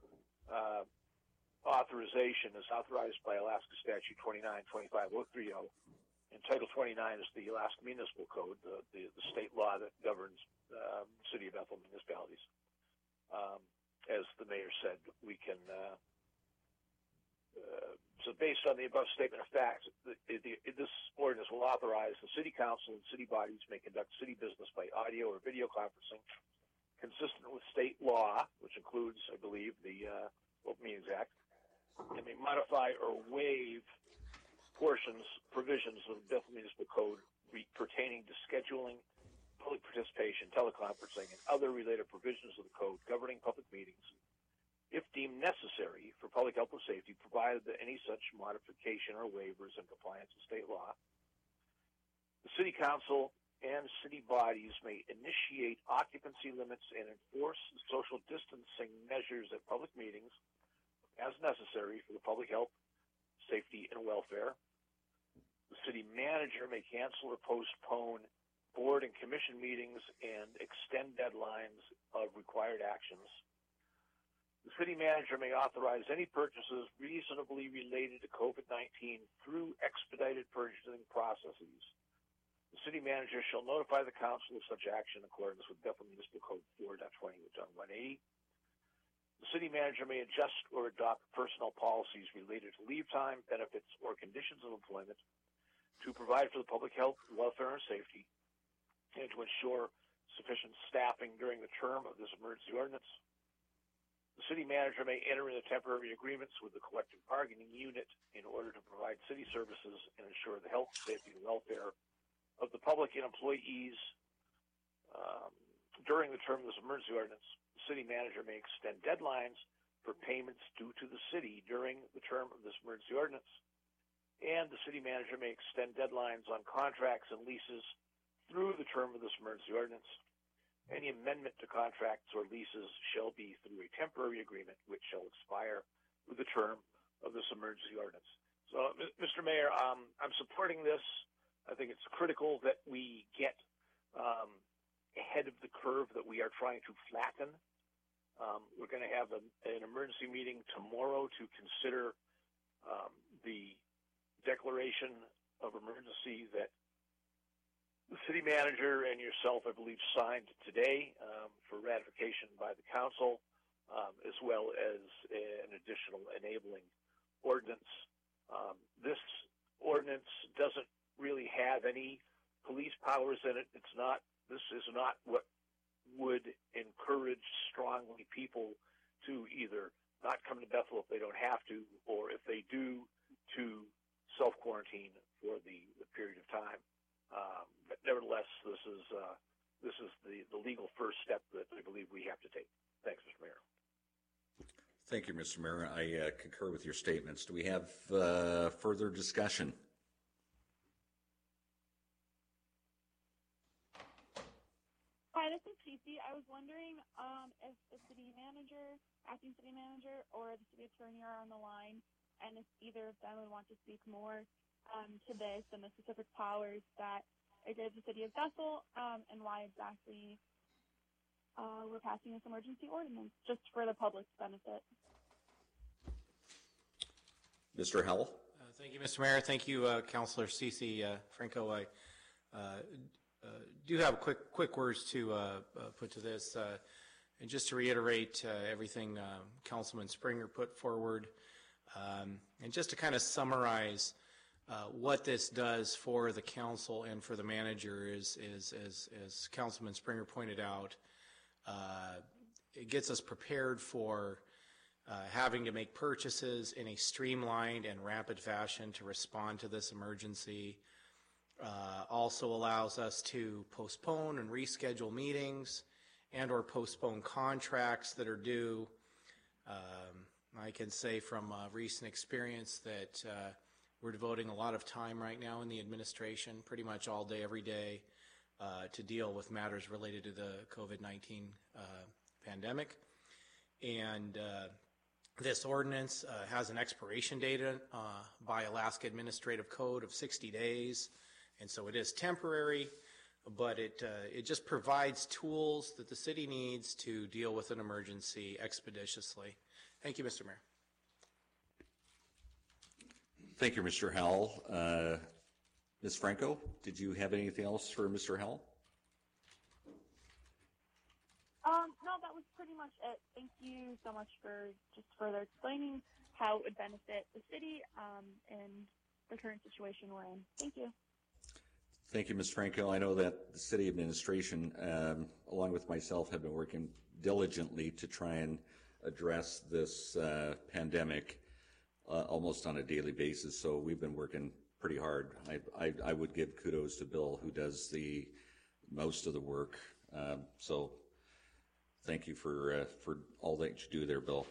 authorization is authorized by Alaska Statute 2925030, and Title 29 is the Alaska Municipal Code, the state law that governs City of Bethel municipalities. As the mayor said, we can, so based on the above statement of facts, this ordinance will authorize the city council and city bodies may conduct city business by audio or video conferencing consistent with state law, which includes, I believe, the Open Meetings Act, and may modify or waive provisions of the Bethel Municipal Code pertaining to scheduling, public participation, teleconferencing, and other related provisions of the code governing public meetings, if deemed necessary for public health or safety, provided that any such modification or waivers in compliance with state law. The City Council and city bodies may initiate occupancy limits and enforce social distancing measures at public meetings as necessary for the public health, safety, and welfare. The city manager may cancel or postpone board and commission meetings and extend deadlines of required actions. The city manager may authorize any purchases reasonably related to COVID-19 through expedited purchasing processes. The city manager shall notify the council of such action in accordance with Bethel Municipal Code 4.20.180. The city manager may adjust or adopt personnel policies related to leave time, benefits, or conditions of employment to provide for the public health, welfare, and safety, and to ensure sufficient staffing during the term of this emergency ordinance. The city manager may enter into temporary agreements with the collective bargaining unit in order to provide city services and ensure the health, safety, and welfare of the public and employees during the term of this emergency ordinance. The city manager may extend deadlines for payments due to the city during the term of this emergency ordinance. And the city manager may extend deadlines on contracts and leases through the term of this emergency ordinance. Any amendment to contracts or leases shall be through a temporary agreement which shall expire with the term of this emergency ordinance. So, Mr. Mayor, I'm supporting this. I think it's critical that we get ahead of the curve that we are trying to flatten. We're going to have an emergency meeting tomorrow to consider the declaration of emergency that the city manager and yourself, I believe, signed today for ratification by the council, as well as an additional enabling ordinance. This ordinance doesn't really have any police powers in it. This is not what would encourage strongly people to either not come to Bethel if they don't have to, or if they do, to self-quarantine for the period of time. But nevertheless, this is the legal first step that I believe we have to take. Thanks, Mr. Mayor. Thank you, Mr. Mayor. I concur with your statements. Do we have further discussion? Hi, this is Cece. I was wondering if the city manager, acting city manager, or the city attorney are on the line, and if either of them would want to speak more to this and the specific powers that it gives the city of Bethel, and why exactly we're passing this emergency ordinance, just for the public's benefit. Mr. Howell? Thank you, Mr. Mayor. Thank you, Councilor Cece Franco. I do have quick words to put to this, and just to reiterate everything Councilman Springer put forward, and just to kind of summarize what this does for the council and for the manager is as Councilman Springer pointed out, it gets us prepared for having to make purchases in a streamlined and rapid fashion to respond to this emergency. Also allows us to postpone and reschedule meetings and or postpone contracts that are due. I can say from recent experience that we're devoting a lot of time right now in the administration, pretty much all day, every day, to deal with matters related to the COVID-19 pandemic. And this ordinance has an expiration date by Alaska Administrative Code of 60 days. And so it is temporary, but it just provides tools that the city needs to deal with an emergency expeditiously. Thank you, Mr. Mayor. Thank you, Mr. Howell. Ms. Franco, did you have anything else for Mr. Howell? No, no, that was pretty much it. Thank you so much for just further explaining how it would benefit the city and the current situation we're in. Thank you. Thank you, Ms. Franco. I know that the city administration, along with myself, have been working diligently to try and address this pandemic almost on a daily basis. So we've been working pretty hard. I would give kudos to Bill, who does the most of the work. So thank you for all that you do there, Bill.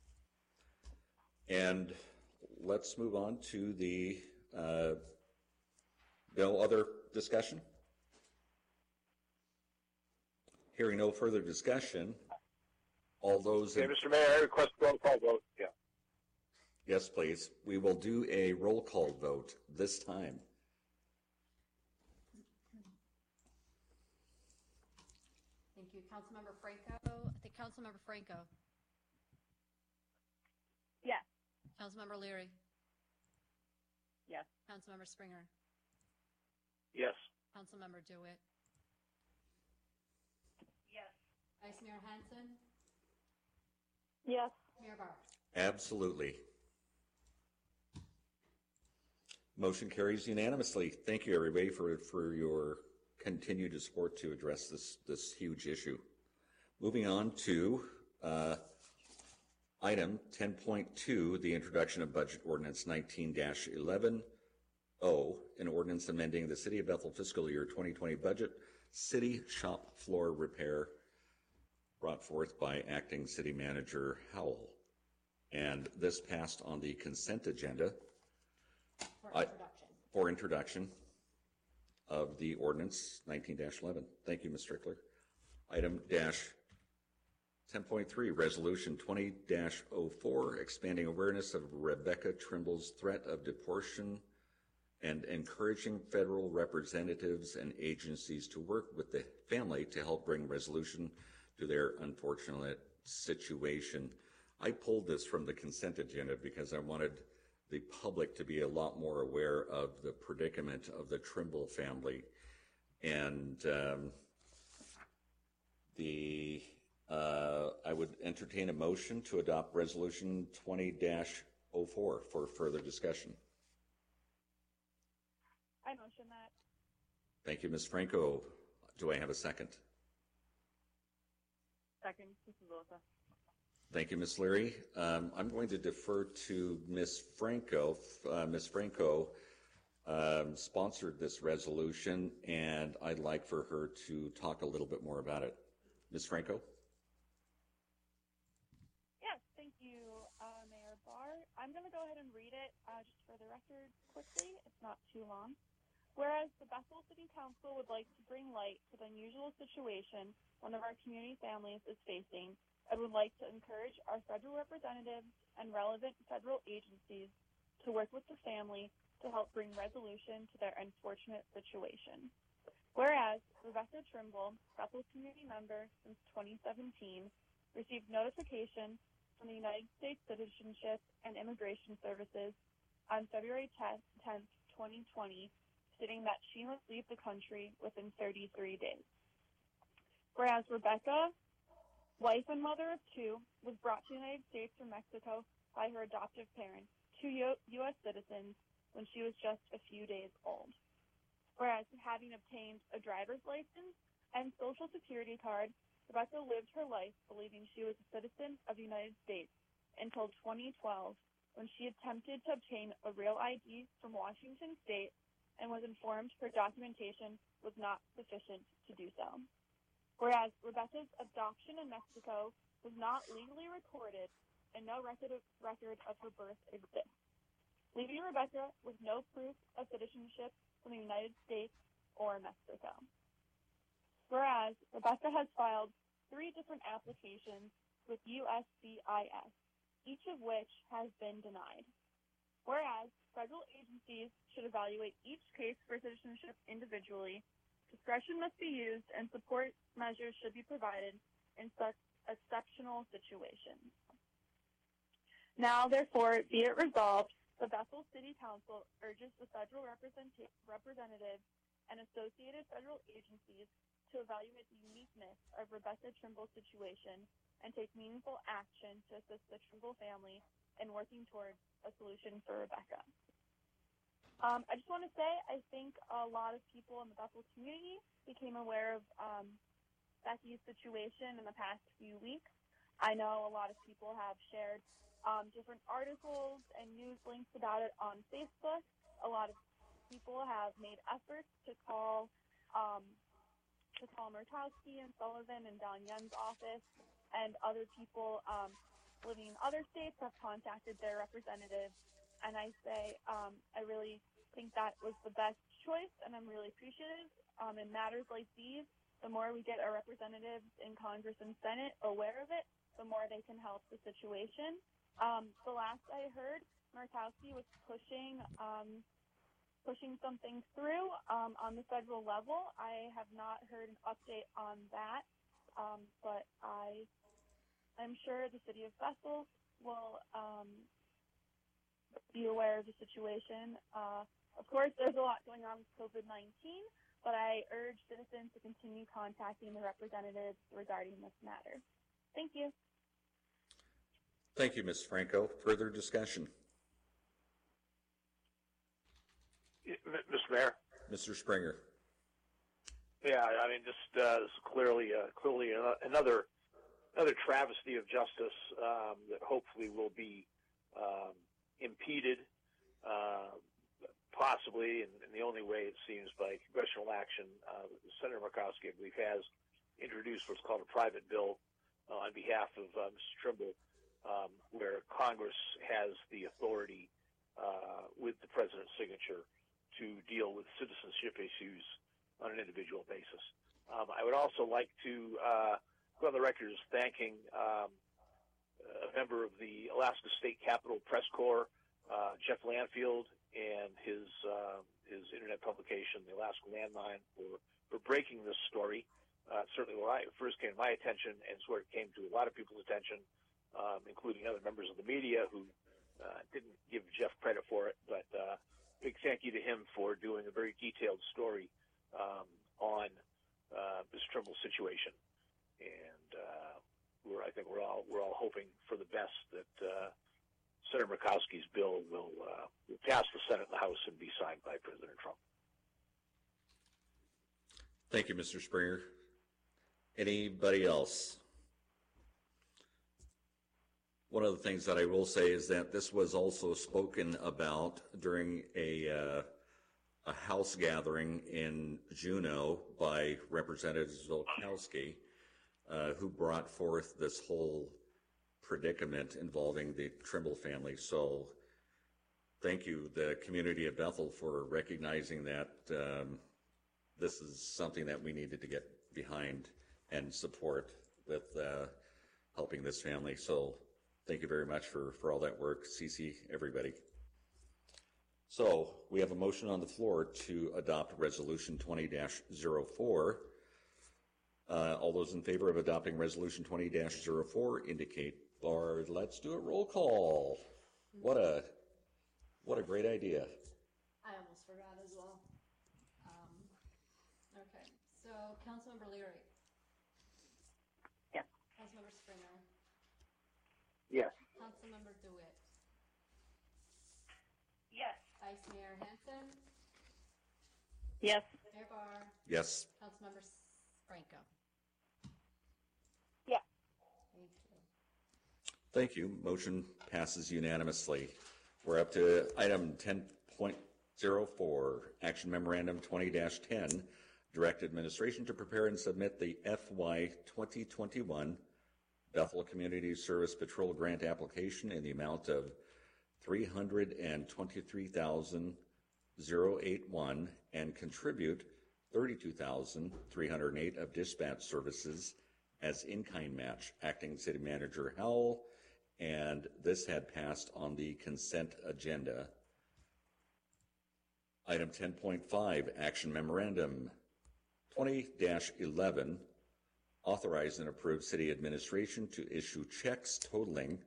And let's move on to the Bill, other discussion? Hearing no further discussion, all those... Okay, Mr. Mayor, I request a roll call vote. Yeah. Yes, please. We will do a roll call vote this time. Thank you. Councilmember Franco. I think Councilmember Franco. Yes. Councilmember Leary. Yes. Councilmember Springer. Yes. Councilmember DeWitt. Yes. Vice Mayor Hanson. Yes. Mayor Barr. Absolutely. Motion carries unanimously. Thank you, everybody, for your continued support to address this huge issue. Moving on to item 10.2, the introduction of Budget Ordinance 19-11. An ordinance amending the City of Bethel fiscal year 2020 budget, city shop floor repair, brought forth by Acting City Manager Howell. And this passed on the consent agenda for introduction of the ordinance 19-11. Thank you, Ms. Strickler. Item 10.3, Resolution 20-04, expanding awareness of Rebecca Trimble's threat of deportation and encouraging federal representatives and agencies to work with the family to help bring resolution to their unfortunate situation. I pulled this from the consent agenda because I wanted the public to be a lot more aware of the predicament of the Trimble family. And I would entertain a motion to adopt Resolution 20-04 for further discussion. I motion that. Thank you, Ms. Franco. Do I have a second? Second. This is Alyssa. Thank you, Ms. Leary. I'm going to defer to Ms. Franco. Ms. Franco sponsored this resolution, and I'd like for her to talk a little bit more about it. Ms. Franco? Yes, thank you, Mayor Barr. I'm going to go ahead and read it just for the record quickly. It's not too long. Whereas the Bethel City Council would like to bring light to the unusual situation one of our community families is facing, I would like to encourage our federal representatives and relevant federal agencies to work with the family to help bring resolution to their unfortunate situation. Whereas Rebecca Trimble, Bethel community member since 2017, received notification from the United States Citizenship and Immigration Services on February 10th, 2020, stating that she must leave the country within 33 days. Whereas Rebecca, wife and mother of two, was brought to the United States from Mexico by her adoptive parents, two U.S. citizens, when she was just a few days old. Whereas having obtained a driver's license and social security card, Rebecca lived her life believing she was a citizen of the United States until 2012, when she attempted to obtain a real ID from Washington State and was informed her documentation was not sufficient to do so. Whereas Rebecca's adoption in Mexico was not legally recorded and no record of her birth exists, leaving Rebecca with no proof of citizenship from the United States or Mexico. Whereas Rebecca has filed 3 different applications with USCIS, each of which has been denied. Whereas federal agencies should evaluate each case for citizenship individually, discretion must be used, and support measures should be provided in such exceptional situations. Now, therefore, be it resolved, the Bethel City Council urges the federal representatives and associated federal agencies to evaluate the uniqueness of Rebecca Trimble's situation and take meaningful action to assist the Trimble family in working towards a solution for Rebecca. I just want to say I think a lot of people in the Bethel community became aware of Becky's situation in the past few weeks. I know a lot of people have shared different articles and news links about it on Facebook. A lot of people have made efforts to call Murkowski and Sullivan and Don Young's office, and other people living in other states have contacted their representatives. And I say I really think that was the best choice, and I'm really appreciative. In matters like these, the more we get our representatives in Congress and Senate aware of it, the more they can help the situation. The last I heard, Murkowski was pushing some things through on the federal level. I have not heard an update on that, but I'm sure the city of Bethel will be aware of the situation. Of course, there's a lot going on with COVID-19, but I urge citizens to continue contacting the representatives regarding this matter. Thank you. Thank you, Ms. Franco. Further discussion? Mr. Mayor? Mr. Springer. Yeah, I mean, this is clearly another travesty of justice that hopefully will be impeded, possibly, and the only way it seems by congressional action. Senator Murkowski, I believe, has introduced what's called a private bill on behalf of Mr. Trimble, where Congress has the authority with the president's signature to deal with citizenship issues on an individual basis. I would also like to go on the record as thanking a member of the Alaska State Capitol Press Corps, Jeff Lanfield, and his internet publication, the Alaska Landmine, for breaking this story. Certainly when it first came to my attention, and it's where it came to a lot of people's attention, including other members of the media who didn't give Jeff credit for it, but big thank you to him for doing a very detailed story on Ms. Trimble's situation. And I think we're all hoping for the best that Senator Murkowski's bill will pass the Senate and the House and be signed by President Trump. Thank you, Mr. Springer. Anybody else? One of the things that I will say is that this was also spoken about during a House gathering in Juneau by Representative Zolkowski, who brought forth this whole predicament involving the Trimble family. So thank you, the community of Bethel, for recognizing that this is something that we needed to get behind and support with helping this family. So thank you very much for all that work, Cece, everybody. So we have a motion on the floor to adopt Resolution 20-04. All those in favor of adopting Resolution 20-04 indicate by, let's do a roll call. What a great idea. I almost forgot as well. Okay, so Councilmember Leary. Yes. Councilmember Springer. Yes. Councilmember DeWitt. Yes. Vice Mayor Hanson. Yes. Mayor Barr. Yes. Councilmember Franco. Yeah. Thank you. Thank you. Motion passes unanimously. We're up to item 10.04, Action Memorandum 20-10, direct administration to prepare and submit the FY 2021 Bethel Community Service Patrol Grant application in the amount of $323,081 and contribute $32,308 of dispatch services as in-kind match. Acting City Manager Howell, and this had passed on the consent agenda. Item 10.5, Action Memorandum 20-11, authorize and approve city administration to issue checks totaling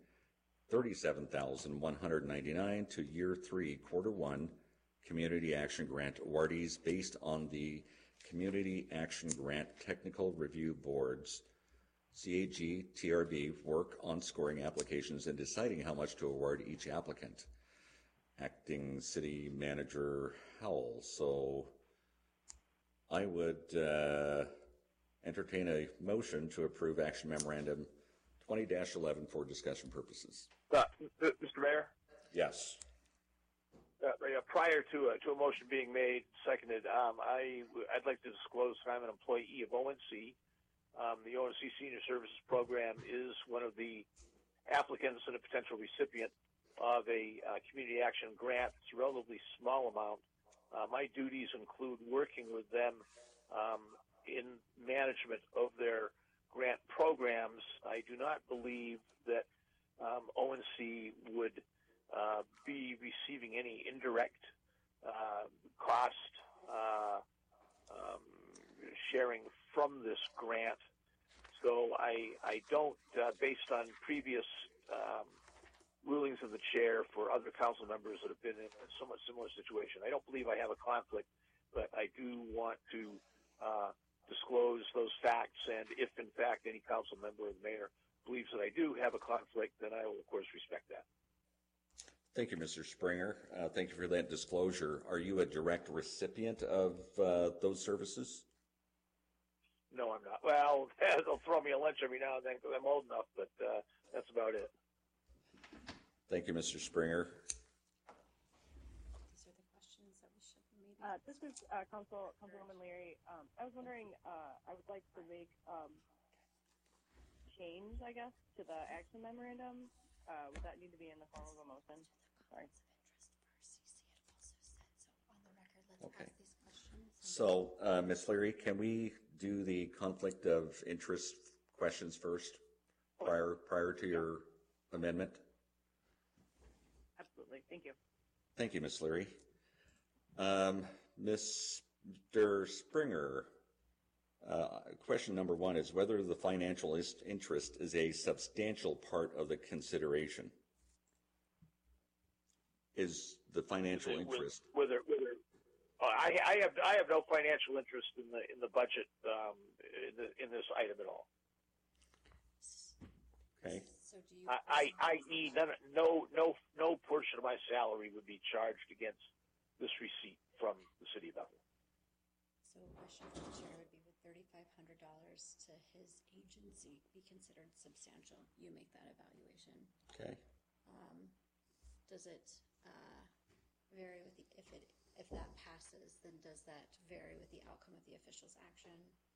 $37,199 to Year 3, Quarter 1 Community Action Grant awardees based on the Community Action Grant Technical Review Board's CAG TRB work on scoring applications and deciding how much to award each applicant. Acting City Manager Howell. So I would entertain a motion to approve Action Memorandum 20-11 for discussion purposes. Mr. Mayor? Yes. Prior to a motion being made, seconded, I'd like to disclose that I'm an employee of ONC. The ONC Senior Services Program is one of the applicants and a potential recipient of a community action grant. It's a relatively small amount. My duties include working with them in management of their grant programs. I do not believe that ONC would be receiving any indirect cost sharing from this grant. So I don't, based on previous rulings of the chair for other council members that have been in a somewhat similar situation, I don't believe I have a conflict, but I do want to disclose those facts, and if in fact any council member or the mayor believes that I do have a conflict, then I will of course respect that. Thank you, Mr. Springer. Thank you for that disclosure. Are you a direct recipient of those services? No, I'm not. Well, they'll throw me a lunch every now and then because I'm old enough, but that's about it. Thank you, Mr. Springer. These are the questions that we should maybe. This is Councilwoman Leary. I was wondering, I would like to make change, I guess, to the action memorandum. Would that need to be in the form of a motion? Sorry. Okay. So, Ms. Leary, can we do the conflict of interest questions first prior to your amendment? Absolutely. Thank you. Thank you, Ms. Leary. Mr. Springer, question number one is whether the financial interest is a substantial part of the consideration. Is the financial interest? I have no financial interest in the budget in this item at all. Okay. So do you? I.e., no portion of my salary would be charged against this receipt from the city of Bethel. So a question for the chair would be, would $3,500 to his agency be considered substantial? You make that evaluation. Okay. Does it vary with if that passes, then does that vary with the outcome of the official's action?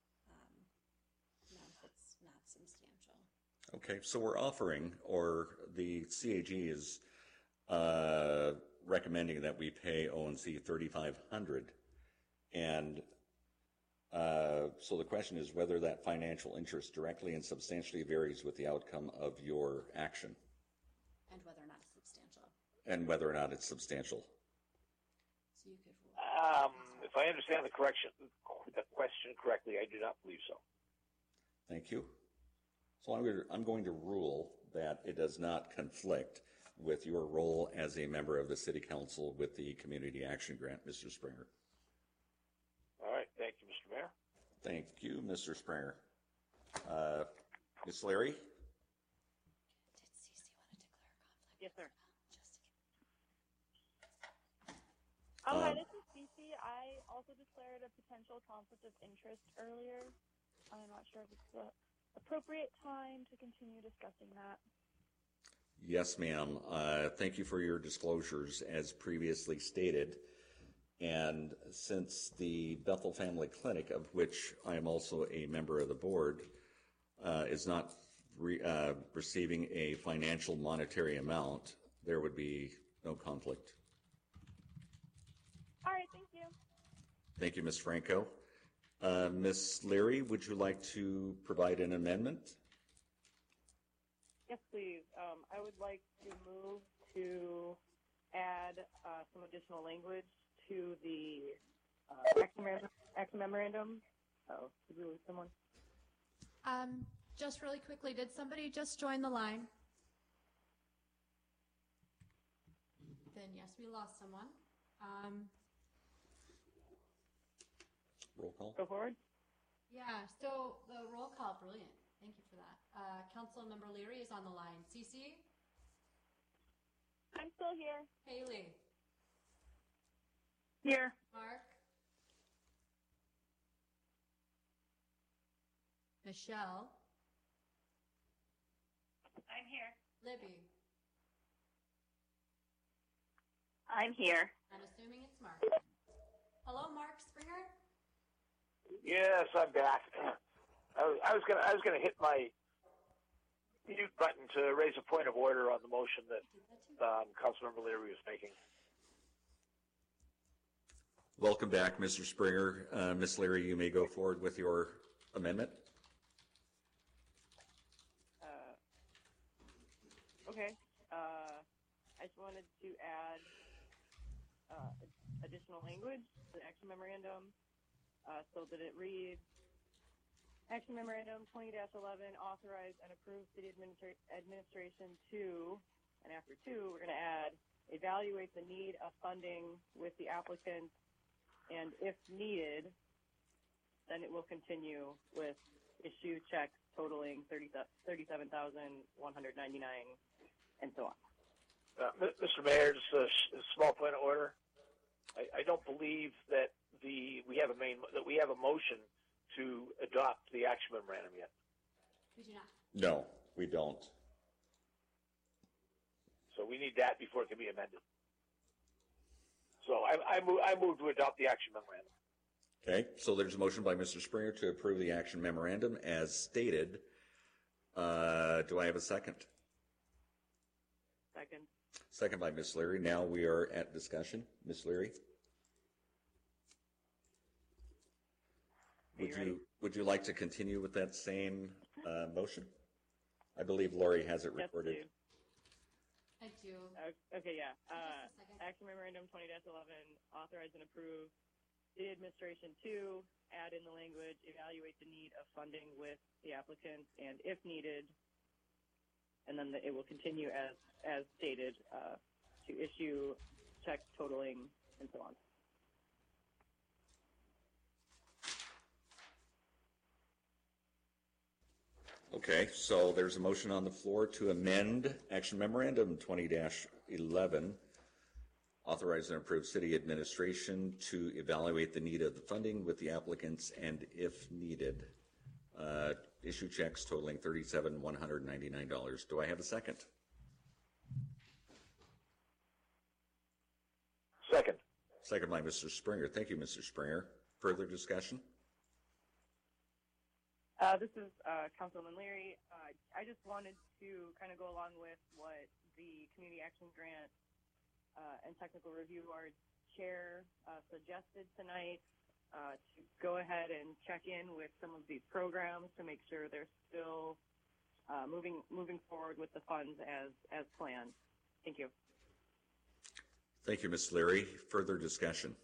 Not if it's not substantial. Okay, so we're offering, or the CAG is recommending that we pay ONC $3,500, and so the question is whether that financial interest directly and substantially varies with the outcome of your action. And whether or not it's substantial. And whether or not it's substantial. So you could rule. If I understand the question correctly, I do not believe so. Thank you. So I'm going to rule that it does not conflict with your role as a member of the City Council with the Community Action Grant, Mr. Springer. All right. Thank you, Mr. Mayor. Thank you, Mr. Springer. Ms. Leary? Did CC want to declare a conflict? Yes, sir. Hi, this is Cece. I also declared a potential conflict of interest earlier. I'm not sure if it's the appropriate time to continue discussing that. Yes, ma'am. Thank you for your disclosures as previously stated. And since the Bethel Family Clinic, of which I am also a member of the board, is not receiving a financial monetary amount, there would be no conflict. All right, thank you. Thank you, Ms. Franco. Ms. Leary, would you like to provide an amendment? Yes, please. I would like to move to add some additional language to the action memorandum. Oh, did we lose someone? Just really quickly, did somebody just join the line? Then yes, we lost someone. roll call? Go forward. Yeah, so the roll call, brilliant. Thank you for that. Councilmember Leary is on the line. Cece? I'm still here. Haley? Here. Mark? Michelle? I'm here. Libby? I'm here. I'm assuming it's Mark. Hello, Mark Springer? Yes, I'm back. I was gonna hit my mute button to raise a point of order on the motion that Councilmember Leary was making. Welcome back, Mr. Springer. Ms. Leary, you may go forward with your amendment. Okay. I just wanted to add additional language to the action memorandum so that it reads, Action Memorandum 20-11, authorize and approve city administration to, and after to, we're going to add, evaluate the need of funding with the applicant, and if needed, then it will continue with issue checks totaling $37,199 and so on. Mr. Mayor, just a small point of order. I don't believe that we have a motion to adopt the action memorandum yet. We do not. No, we don't. So we need that before it can be amended. So I move to adopt the action memorandum. Okay, so there's a motion by Mr. Springer to approve the action memorandum as stated. Do I have a second? Second. Second by Ms. Leary. Now we are at discussion. Ms. Leary? Would you like to continue with that same motion? I believe Lori has it recorded. Yes, I do. Okay, yeah. Just a second. Action Memorandum 20-11, authorize and approve city administration to add in the language, evaluate the need of funding with the applicant, and if needed, and then it will continue as stated to issue checks totaling and so on. Okay, so there's a motion on the floor to amend Action Memorandum 20-11, authorize and approve city administration to evaluate the need of the funding with the applicants and, if needed, issue checks totaling $37,199. Do I have a second? Second. Second by Mr. Springer. Thank you, Mr. Springer. Further discussion? This is Councilman Leary. I just wanted to kind of go along with what the Community Action Grant and Technical Review Board Chair suggested tonight to go ahead and check in with some of these programs to make sure they're still moving forward with the funds as planned. Thank you. Thank you, Ms. Leary. Further discussion?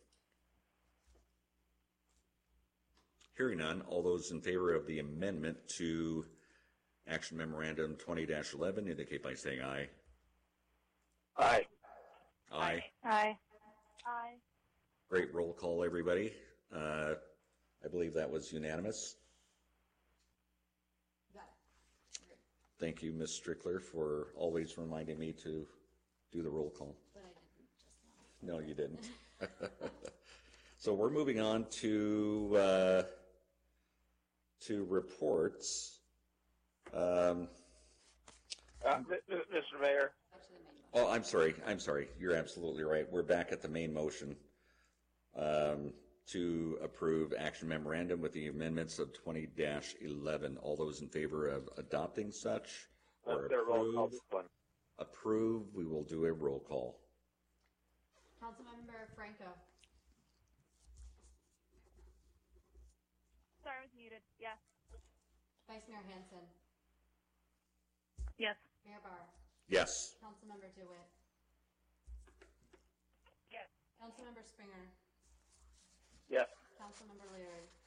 Hearing none, all those in favor of the amendment to Action Memorandum 20-11 indicate by saying aye. Aye. Aye. Aye. Aye. Great roll call, everybody. I believe that was unanimous. Got it. Great. Thank you, Ms. Strickler, for always reminding me to do the roll call. But I didn't just now. No, you didn't. So we're moving on to reports. Mr. Mayor. Actually, the main motion. Oh, I'm sorry. You're absolutely right. We're back at the main motion to approve action memorandum with the amendments of 20-11. All those in favor of adopting such or approve, we will do a roll call. Councilmember Franco. Sorry, I was muted. Yes. Vice Mayor Hansen. Yes. Mayor Barr. Yes. Councilmember DeWitt. Yes. Councilmember Springer. Yes. Councilmember Leary.